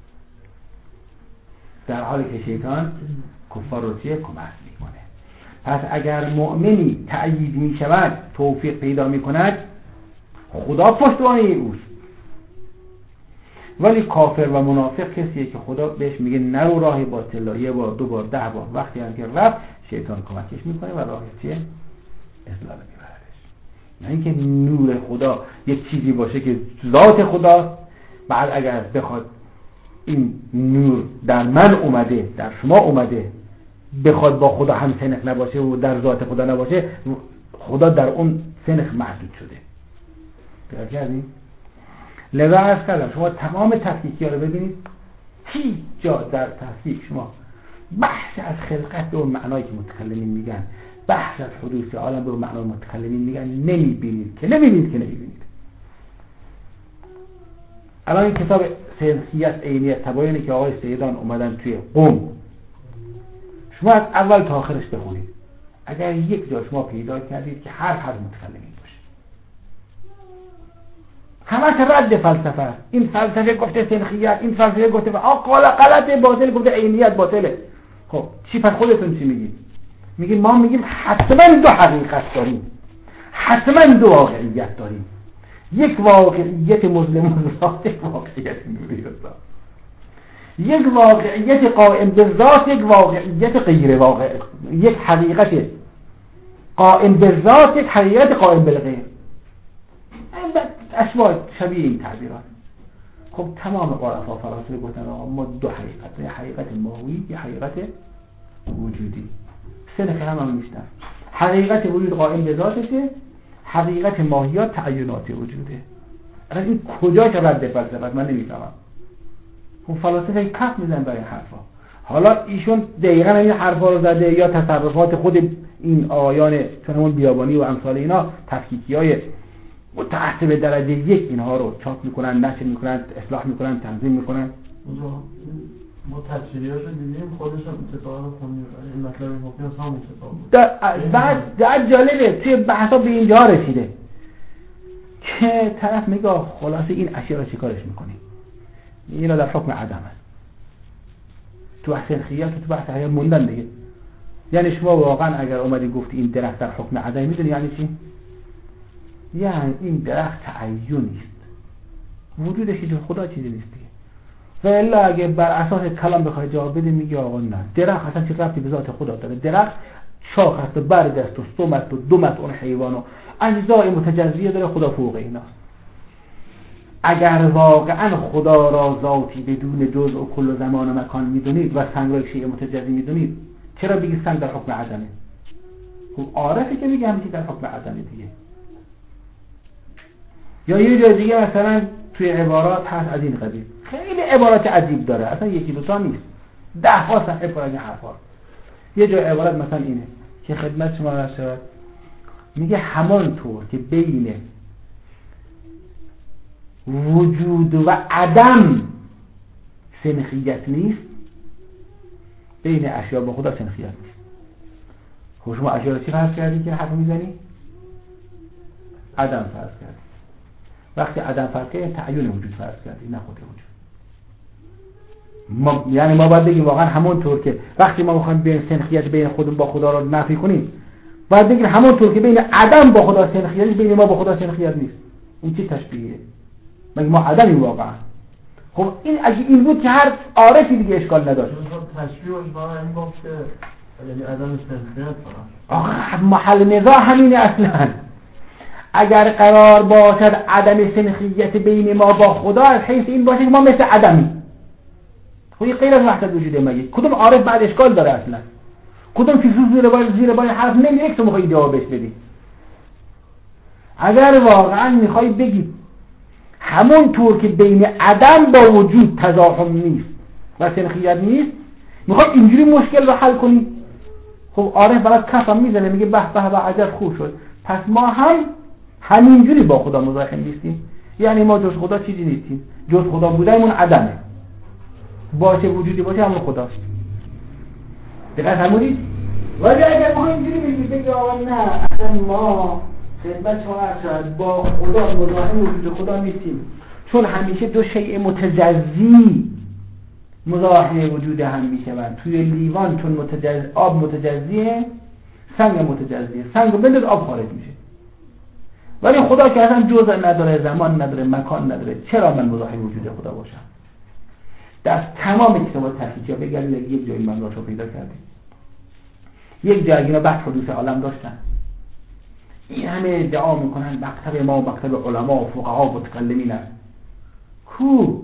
در حالی که شیطان کفار رو چیه؟ کمک میکنه. پس اگر مؤمنی تأیید میشود، توفیق پیدا میکند، خدا پشتوانه اوست. ولی کافر و منافق کسیه که خدا بهش میگه نرو راه باطل، یه بار دو بار 10 بار، وقتی هم که رفت شیطان کمکش میکنه و راه چیه؟ اضلال میبردش. نه اینکه نور خدا یک چیزی باشه که ذات خدا، بعد اگر بخواد این نور در من اومده، در شما اومده، بخواد با خدا هم سنخ نباشه و در ذات خدا نباشه، خدا در اون سنخ محدود شده. درک کردین؟ لذا عرض کردم شما تمام تفکیکی ها رو ببینید، هیچ جا در تفکیک شما بحث از خلقت به اون معنایی که متکلمین میگن، بحث از حدوث عالم به اون معنای متکلمین میگن نمیبینید که نمیبینید. الان این کتاب سنخیت عینیت تباینی که آقای سیدان اومدن توی قم، شما از اول تا آخرش بخونید. اگر یک جا شما پیدا کردید که حرف متکلمین باشه، همه رد فلسفه است. این فلسفه گفته سنخیت، این فلسفه گفته قال غلطه، باطل گفته عینیت باطله. خب چی پس خودتون چی میگید؟ میگیم ما میگیم حتما دو حقیقت داریم، حتما دو واقعیت داریم، یک واقعیت مظلم ذات، یک واقعیت نوری ذات، یک واقعیت قائم به ذات، یک واقعیت غیر واقع، یک حقیقت قائم به ذات، یک حقیقت قائم به غیر. اشباه شبیه این تعبیرات. خب تمام عرفا فلاسفه گفتن آقا ما دو حقیقت، یک حقیقت ماهوی، یک حقیقت وجودی. سنخ هم نیستن. حقیقت وجود قائم به ذاتشه، حقیقت ماهیات تعینات وجوده. اصلا این کجا که رد فلسفه من نمیفهمم. خب فلاسفه کف میزن برای حرفا. حالا ایشون دقیقاً این حرفا رو زده یا تصرفات خود این آقایان چون همون بیابانی و امثال اینا تفکیکیای متعصب درجه یک اینها رو چاپ میکنن، نشر میکنن، اصلاح میکنن، تنظیم میکنن. ما تفسیریاشو دیدیم، خودش هم کتابا رو خوندیم، این مطلب حکم همون کتاب بود. بعد جالبه توی بحثا به اینجا رسیده که طرف میگه خلاصه این اشیا رو چیکارش میکنی؟ اینا در حکم عدم است. تو بحث خیال تو بحث حیات موندن دیگه. یعنی شما واقعا اگر اومدی گفتی این درخت در حکم عدم، میدونی یعنی چی؟ یعنی این درخت تعینی است، وجودش که خدا چیزی نیست دیگه. و الا اگه بر اساس کلام بخوای جواب بده میگه آقا نه، درخت اصلا چه ربطی به ذات خدا داره؟ درخت شاخ است و برگ است و ستومت و دمت اون حیوان و اجزای متجزیه داره، خدا فوق ایناست. اگر واقعا خدا را ذاتی بدون جزء و کل زمان و مکان میدونید و سنگ را شیء متجزی میدونید، چرا بگید سنگ در حکم عدمه؟ خب عارفه که میگه همین در حکم عدمه دیگه. یا یه جای دیگه مثلا توی عبارات هست از این قبیل، خیلی عبارات عجیب داره، اصلا یکی دو تا نیست، 10 ها صفحه پر از این حرفا. یه جای عبارت مثلا اینه که خدمت شما عرض شود، میگه همانطور که بین وجود و عدم سنخیت نیست، بین اشیا با خدا سنخیت نیست. خب شما اشیا رو چی فرض کردی که حرف میزنی؟ عدم فرض کردی. وقتی عدم فرض کردی تعین وجود فرض کردی، نه خود وجود. یعنی ما باید بگیم واقعا همونطور که وقتی ما میخوایم بین سنخیت بین خودمون با خدا رو نفی کنیم، باید بگیم همونطور که بین عدم با خدا سنخیت، بین ما با خدا سنخیت نیست. این چه تشبیهیه؟ مگه ما عدمیم واقعا؟ خب این اگه این بود که هر عارفی دیگه اشکال نداشت. تشبیهش واقعا این گفت که یعنی عدم سنخیت آخه محل نزاع همینه اصلا. اگر قرار باشد عدم سنخیت بین ما با خدا از حیث این باشه که ما مثل عدمی، خب این غیر از وحدت وجوده مگه؟ کدوم عارف بعد اشکال داره اصلا؟ کدوم فیلسوف زیر بال حرف نمیره که میخوای جواب بهش بدی؟ اگر واقعا میخوای بگی همون طور که بین عدم با وجود تزاحم نیست و سنخیت نیست، میخوای اینجوری مشکل رو حل کنی، خب عارف برات کفم میزنه میگه به به به عجب خوب شد. پس ما هم همینجوری با خدا مزاحم نیستیم، یعنی ما جز خدا چیزی نیستیم، جز خدا بودنمون عدمه، باشه وجودی باشه همون خداست. دقیق همونی؟ ولی اگر ما اینجوری بگی آقا نه اصلا ما خدمت شما ارشد با خدا مزاحم وجود خدا نیستیم، چون همیشه دو شیء متجزی مزاحم وجود هم میشوند. توی لیوان چون آب متجزیه، سنگ متجزیه، سنگ رو بنداز آب خارج میشه. ولی خدا که اصلا جزء نداره، زمان نداره، مکان نداره، چرا من مزاحم وجود خدا باشم؟ در تمام کتابات تحقیقی بگردید یک جایی من راشو پیدا کردیم، یک جایی اینا بحث حدوث عالم داشتن، این همه ادعا میکنن مکتب ما مکتب علما و فقها و متکلمین است. کو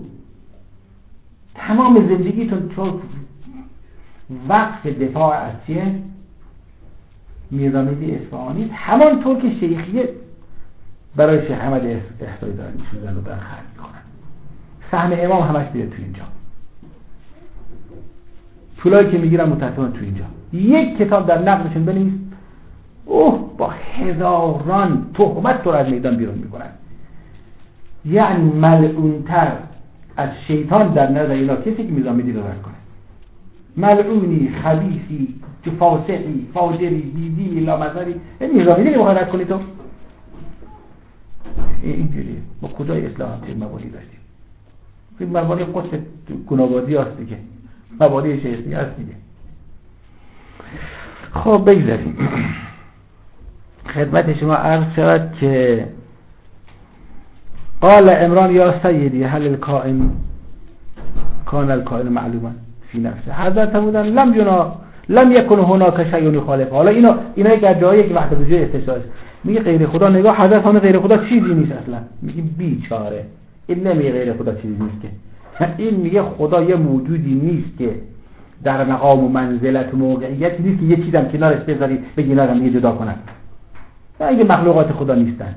تمام زندگیتون چون وقف دفاع از چیه؟ میرزامدی اصفهانی، همانطور که شیخیه برای شیخ احمد احسایی دارن میشوزن و دارن خرد میکنن. سهم امام همش بیره تو اینجا، پولایی که میگیرن متاسفانه تو اینجا. یک کتاب در نقدشون بنویس با هزاران تهمت تو را از میدان بیرون میکنن. یعنی ملعونتر از شیطان در نظر اینا کسی که میرزامدی رو رد کنه، ملعونی، خبیثی، فاسقی، فاجری، بیدی، لامصبی، میرزامدی رو رد کنی تو؟ اینجوریه. با کجای اسلام هم مبادی داشتیم؟ این مبادی قدس گناه‌بازی هست دیگه، مبادی شیخی هست دیگه. خب بگذاریم. خدمت شما عرض شود که قال عمران یا سیدی هل الکائن کان الکائن معلوما فی نفسه. حضرت بودن لم یکن هناک شیء یخالف. حالا اینا یک جایی که وحدت وجود استشهاد میگه غیر خدا، نگاه حضرت ها غیر خدا چیزی نیست اصلا. میگه بیچاره، این نمیگه غیر خدا چیزی نیست که، این میگه خدا یه موجودی نیست که در مقام و منزلت و موقعیت نیست که یه چیزم کنارش بذاری بگی اینا رو جدا کنن. اگه مخلوقات خدا نیستن،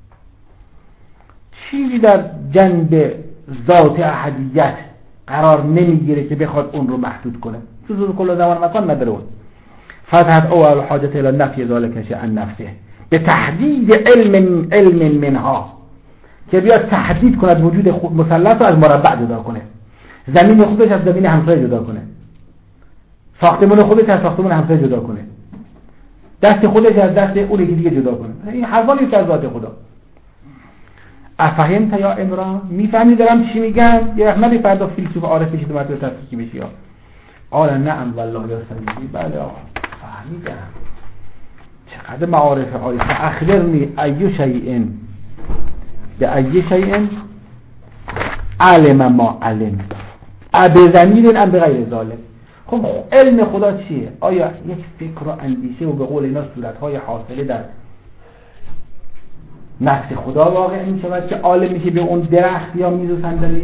چیزی در جنب ذات احدیت قرار نمیگیره که بخواد اون رو محدود کنه. تو کل زمان مکان نداره. اون فتحت اول حاجت الى نفی ذالک شیء عن نفسه، به تحدید علم منها، که بیاد تحدید کند وجود مثلث رو از مربع جدا کنه، زمین خودش از زمین همسایه جدا کنه، ساختمان خودش از ساختمان همسایه جدا کنه، دست خودش از دست اون یکی دیگه جدا کنه. این حرفا نیست از ذات خدا. افهمت یا عمران؟ میفهمی دارم چی میگن؟ یه احمدی فردا فیلسوف عارف بشید و مطلب تفسیری بشی. قال نعم والله یا سیدی. بله آقا فهمیدم. چقدر معارف عالی. اخبرنی ای شیء به ای شیء علم ما علم ابزمین ام بغیر ذالک. خب علم خدا چیه؟ آیا یک فکر و اندیشه و به قول اینا صورتهای حاصله در نفس خدا واقع می شود که عالم میشه به اون درخت یا میز و صندلی؟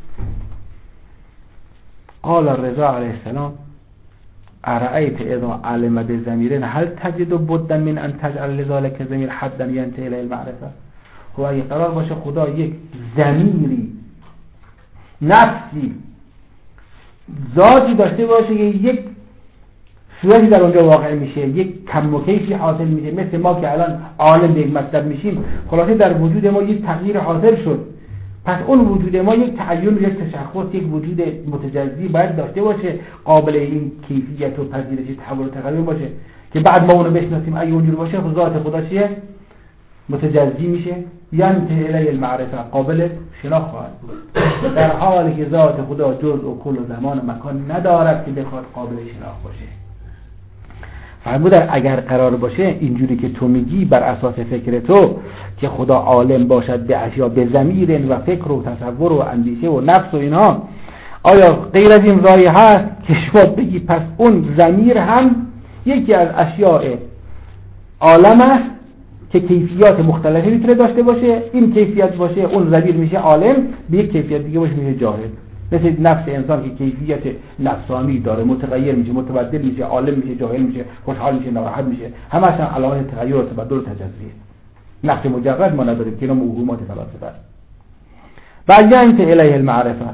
قال رضا علیه السلام ارأیت اذا علم بضمیر هل تجد بدا من ان تجعل لذلك ضمیر حدا ینتهی الی المعرفه. خب اگه قرار باشه خدا یک ضمیری، نفسی، ذاتی داشته باشه که یک صورتی در اونجا واقع میشه، یک کم و کیفی حاصل میشه، مثل ما که الان عالم به یک مطلب میشیم، خلاصه در وجود ما یک تغییر حاصل شد. پس اون وجود ما یک تعین، یک تشخص، یک وجود متجزی باید داشته باشه، قابل این کیفیت و پذیرش تحول و تغییر باشه که بعد ما اونو بشناسیم. اگه اونجوری باشه خب ذات خدا چیه؟ متجزی میشه، ینتهی الی المعرفه، قابل شناخت خواهد بود، در حالی که ذات خدا جزء و کل و زمان و مکان ندارد که بخواد قابل شناخت باشه. فرمودن اگر قرار باشه اینجوری که تو میگی بر اساس فکر تو که خدا عالم باشد به اشیا به ضمیر و فکر و تصور و اندیشه و نفس و اینها، آیا غیر از این راهی هست که شما بگی پس اون ضمیر هم یکی از اشیاء عالم است که کیفیات مختلفی میتونه داشته باشه. این کیفیت باشه اون ضمیر میشه عالم، به یک کیفیت دیگه باشه میشه جاهل. مثل نفس انسان که کیفیت نفسانی داره، متغیر میشه، متبدل میشه، عالم میشه، جاهل میشه، خوشحال میشه، ناراحت میشه، همه اصلا علامت تغییر و تبدل و تجزیه. نفس مجرد ما نداریم که اینا موهومات فلاسفه است. و ینت الیه المعرفه.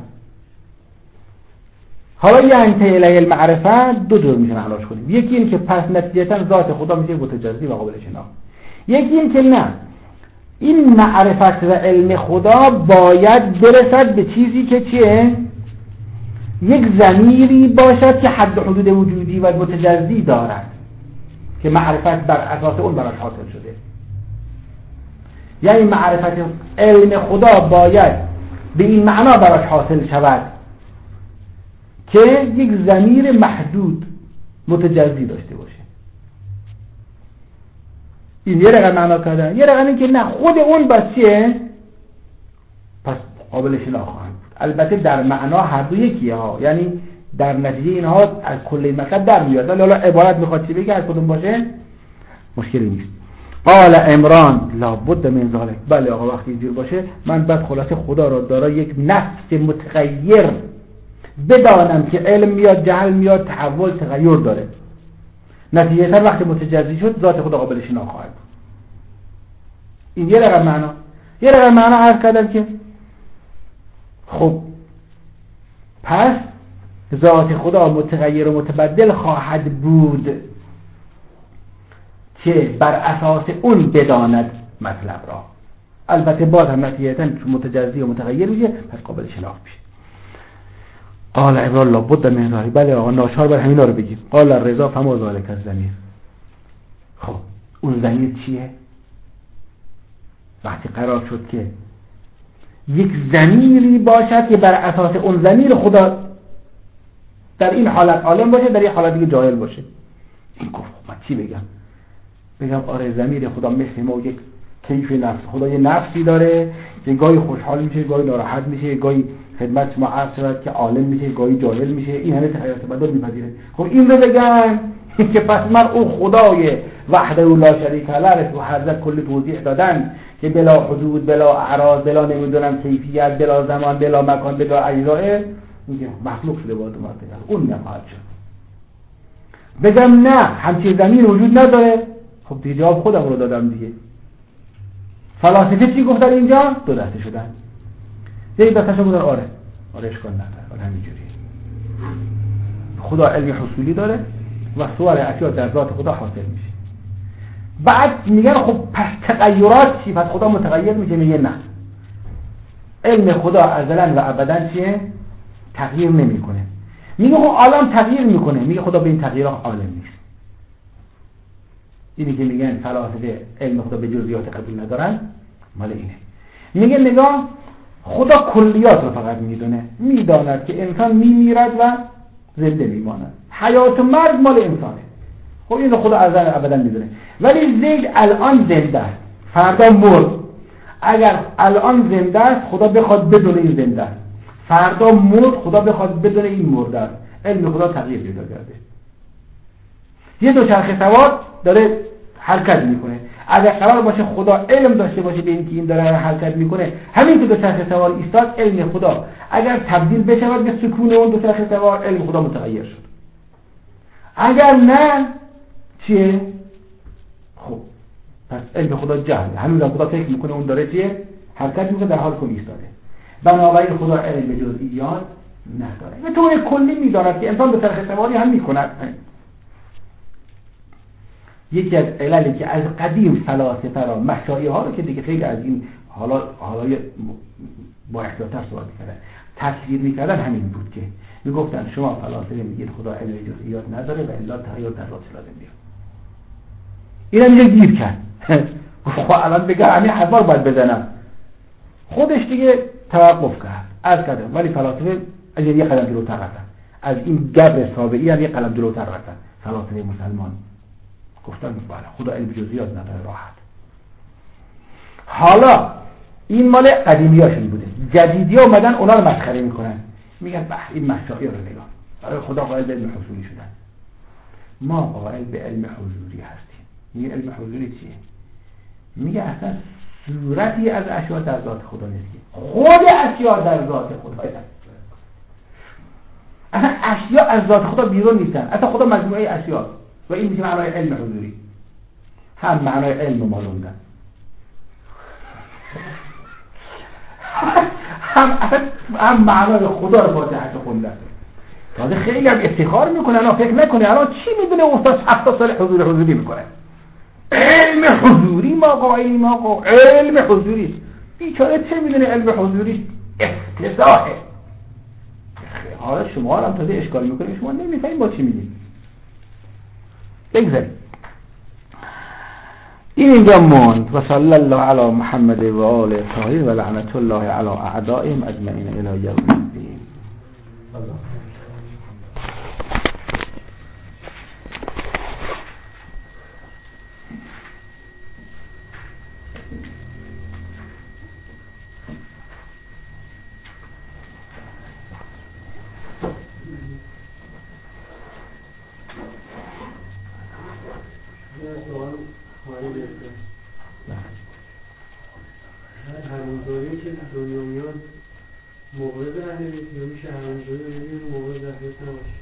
حالا ینت الیه المعرفه دو جور میشه معناش کنیم. یکی این که پس نتیجتا ذات خدا میشه متجزی و قابل شناخت. یکی این که نه، این معرفت و علم خدا باید برسد به چیزی که چیه؟ یک ضمیری باشد که حد و حدود وجودی و متجزی دارد که معرفت بر اساس اون براش حاصل شده. یعنی معرفت علم خدا باید به این معنا براش حاصل شود که یک ضمیر محدود متجزی داشته باشه. این یه رقم معنا کردن. یه رقم این که نه، خود اون بس چیه؟ پس قابل شناخت خواهد بود. البته در معنا هر دو یکیه ها، یعنی در نتیجه اینها از کل مطلب در میاد. ولی حالا عبارت میخواد چی بگه، از کدوم باشه مشکلی نیست. قال عمران لا بد من ذلک. بله آقا وقتی اینجور باشه من بعد خلاصه خدا را دارای یک نفس متغیر بدانم که علم میاد، جهل میاد، تحول، تغییر داره. نتیجه وقتی متجزی شد ذات خدا قابل شناخت خواهد بود. این یه رقم معنا. یه رقم معنا عرض کردم که خب پس ذات خدا متغیر و متبدل خواهد بود که بر اساس اون بداند مطلب را. البته باز هم نتیجتا چون متجزی و متغیر میشه پس قابل شناخت میشه. قال عمران لا بد من ذلک. بله آقا ناچار بر همینا رو بگیم. قال الرضا فما ذلک الضمیر. خب اون ضمیر چیه؟ وقتی قرار شد که یک ضمیری باشد که بر اساس اون ضمیر خدا در این حالت عالم باشه، در این حالت دیگه جاهل باشه. این گفت من چی بگم آره ضمیر خدا مثل ما یک کیف نفس، خدا یه نفسی داره که گاهی خوشحال میشه، گاهی ناراحت میشه، گاهی خدمت شما عرض شود که عالم میشه، گاهی جاهل میشه. این همه تغییر تبدل میپذیره. خب این رو بگن که پس من اون خدای وحده و لا شریک له و حضرت کل توضیح دادن که بلا حدود، بلا اعراض، بلا نمیدونم کیفیت، بلا زمان، بلا مکان، بلا اجزاء، میگه مخلوق شده باید اومد بگن اون نخواهد شد. بگم نه همچین ضمیر وجود نداره، خب دیگه جواب خودم رو دادم دیگه. فلاسفه چی گفتن اینجا؟ دو دسته شدن. یک دسته‌شون گفتن آره اشکال نداره، آره همینجوریه. خدا علم حصولی داره و صور اشیاء در ذات خدا حاصل میشه. بعد میگن خب پس تغییرات چی؟ پس خدا متغیر میشه؟ میگه نه، علم خدا ازلا و ابدا چیه؟ تغییر نمیکنه. میگه خب عالم تغییر میکنه، میگه خدا به این تغییرات عالم نیست. اینی که میگن فلاسفه علم خدا به جزئیات قبول ندارن مال اینه. میگه نگاه خدا کلیات رو فقط میداند که انسان میمیرد و زنده میماند، حیات و مرگ مال انسانه. خب اینو خدا ازل ابدا میدونه. ولی زید الان زنده است، فردا مرد. اگر الان زنده است خدا بخواد بدون این زنده است، فردا مرد خدا بخواد بدون این مرده است. علم خدا تغییر پیدا کرده. یه دوچرخه سوار داره حرکت میکنه. اگر قرار باشه خدا علم داشته باشه به اینکه این داره حرکت میکنه، همین که دوچرخه سوار ایستاد علم خدا اگر تبدیل بشه به سکون اون دوچرخه سوار، علم خدا متغیر شد. اگر نه چیه؟ خب پس علم خدا جهل. همین خدا فکر میکنه اون داره چیه؟ حرکت میکنه در حال که ایستاده. بنابراین خدا علم به جزئیات نداره. به طور کلی میداند که انسان دوچرخه سواری هم میکند. یکی از عللی که از قدیم فلاسفه را، مشایخ ها رو که دیگه خیلی از این حالا با احتیاط‌تر صحبت می‌کردن، تکفیر می‌کردن، همین بود که میگفتن شما فلاسفه میگید خدا علم جزئیات نداره و الا تغییر در ذات لازم میاد. اینا میگه گیر کرد. خب الان بگم همین حرفا رو باید بزنم. خودش دیگه توقف کرد. از کردم ولی فلاسفه از یه قدم جلوتر رفتن. از این گبر سابعی هم یه قدم جلوتر رفتن. فلاسفه مسلمان گفتن بله خدا علم جزئیات نداره، راحت. حالا این مال قدیمیاشون بوده. جدیدی‌ها اومدن اونا رو مسخره میکنن. میگن این مشایخ رو نگاه. برای خدا قائل به علم حضوری شدن. ما قائل به علم حضوری هستیم. این علم حضوری چیه؟ میگه اصلا صورتی از اشیا در ذات خدا نیست، خود اشیا در ذات خدا هست. اصلا اشیا از ذات خدا بیرون نیستن، اصلا خدا مجموعه اشیاست و این میشه معنای علم حضوری. هم معنای علم مالوندن، هم معنای خدا رو فاتحه خوندن. تازه خیلی هم افتخار میکنه، الان فکر نکنه الان چی میدونه استاد 70 سال حضوری میکنه. علم حضوری ما قائلیم آقا، علم حضوری. بیچاره چه میدونه علم حضوری افتضاحه. حالا شما هم تازه اشکال میکنه، شما نمیفهمید با چی میگید. بگذاریم این اینجا موند. و صلی الله علی محمد و آل طاهرین و لعنت الله علی اعدائهم اجمعین الی یوم الدین. همونطوری که دنیا میاد مورد اهل بیت یا میشه همونطوری بگیم مورد اهل بیت نباشه؟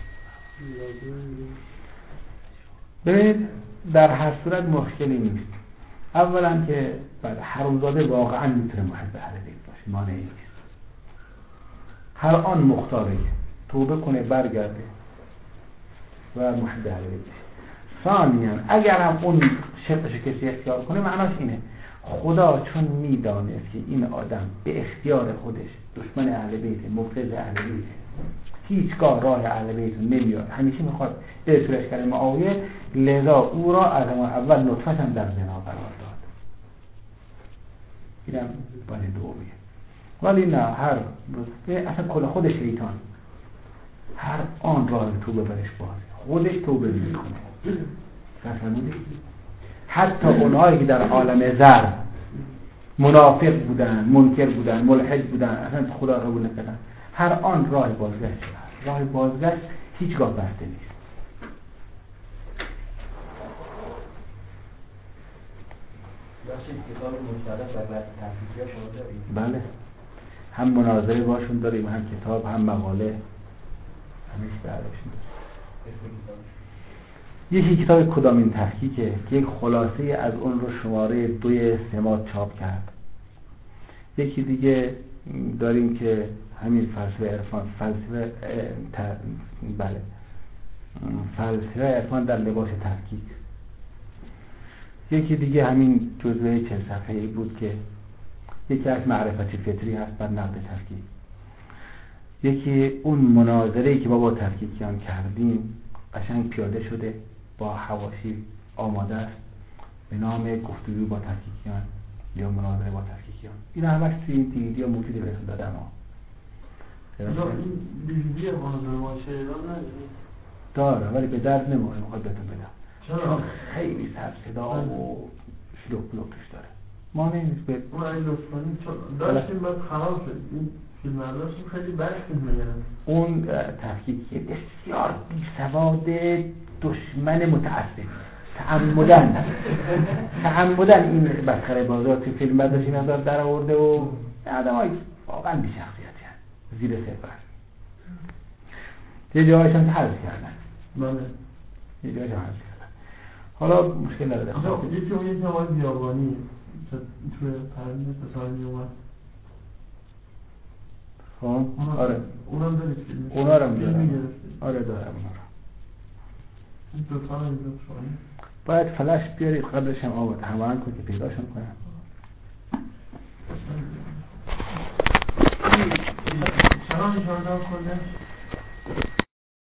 ببینید در هر صورت مشکلی نیست. اولا که حرامزاده واقعا میتونه محب اهل بیت باشه، مانعی نیست. هر آن مختاره توبه کنه برگرده و محب اهل بیت باشه. ثانیاً اگر هم اون شرطش کسی اختیار کنه معناش اینه خدا چون میدانست که این آدم به اختیار خودش دشمن اهل بیت، مبغض اهل بیت، هیچگاه راه اهل بیت نمیاد، همیشه میخواد ارثش کنه معاویه، لذا او را از اول نطفه هم در زنا قرار داد. اینم بانی دومیه. ولی نه هر اصلا کل خود شیطان هر آن راه توبه برش بازه، خودش توبه میکنه. حتی اونهایی که در عالم زر منافق بودن، منکر بودن، ملحد بودن، اصلا خدا را قبول نکردن، هر آن راه بازگشت، راه بازگشت هیچگاه بسته نیست. کتاب مشترک و تحقیقی ها شما دارید؟ بله، هم مناظره باشون داریم، هم کتاب، هم مقاله، همیشه درشون داریم. یکی کتاب کدامین تحقیقه که یک خلاصه از اون رو شماره 2 سمات چاپ کرد. یکی دیگه داریم که همین فلسفه عرفان، فلسفه عرفان در لباس تحقیق. یکی دیگه همین جزوه 40 صفحه‌ای بود که یکی از معرفت فطری هست بر نقد تحقیق. یکی اون مناظره‌ای که ما با تحقیقیان کردیم قشنگ پیاده شده، با حواشی آماده است، به نام گفتگو با تحقیقیان یا مناظره با تحقیقیان. این همش توی این دیویدی موجوده بهتون دادم ها. این دیویدی مناظره با شهیدان داره ولی به درد نمیخوره، میخواد بهتون بدم. چرا؟ خیلی سر صدا و شلوغ بلوغش داره. ما نیست به اون این لطفانی داشتیم بعد خراب شد. این فیلم داشتیم خیلی بد فیلم میگن. اون تحقیقی بسیار بی‌سواد دشمن متعصب تعمدن این مسخره بازار توی فیلم برداشتی مقدار در آورده و آدمای واقعا بی شخصیتی هستند، زیر صفر. یه جایش هم حذف کردن. بله. یه جایش هم حذف کردن. حالا مشکل نداره. یکی اون یک نمای بیابانی توی پرنده پسانی اومد. خب آره. اونم دارید فیلم. اونا رو می‌دارم. آره دارم اونا رو. این دو تا اینجا شما. باید فلش بیارید قبلش هم آورد هماهنگ کن که پیداشون کنم. چرا نشان دار کنه؟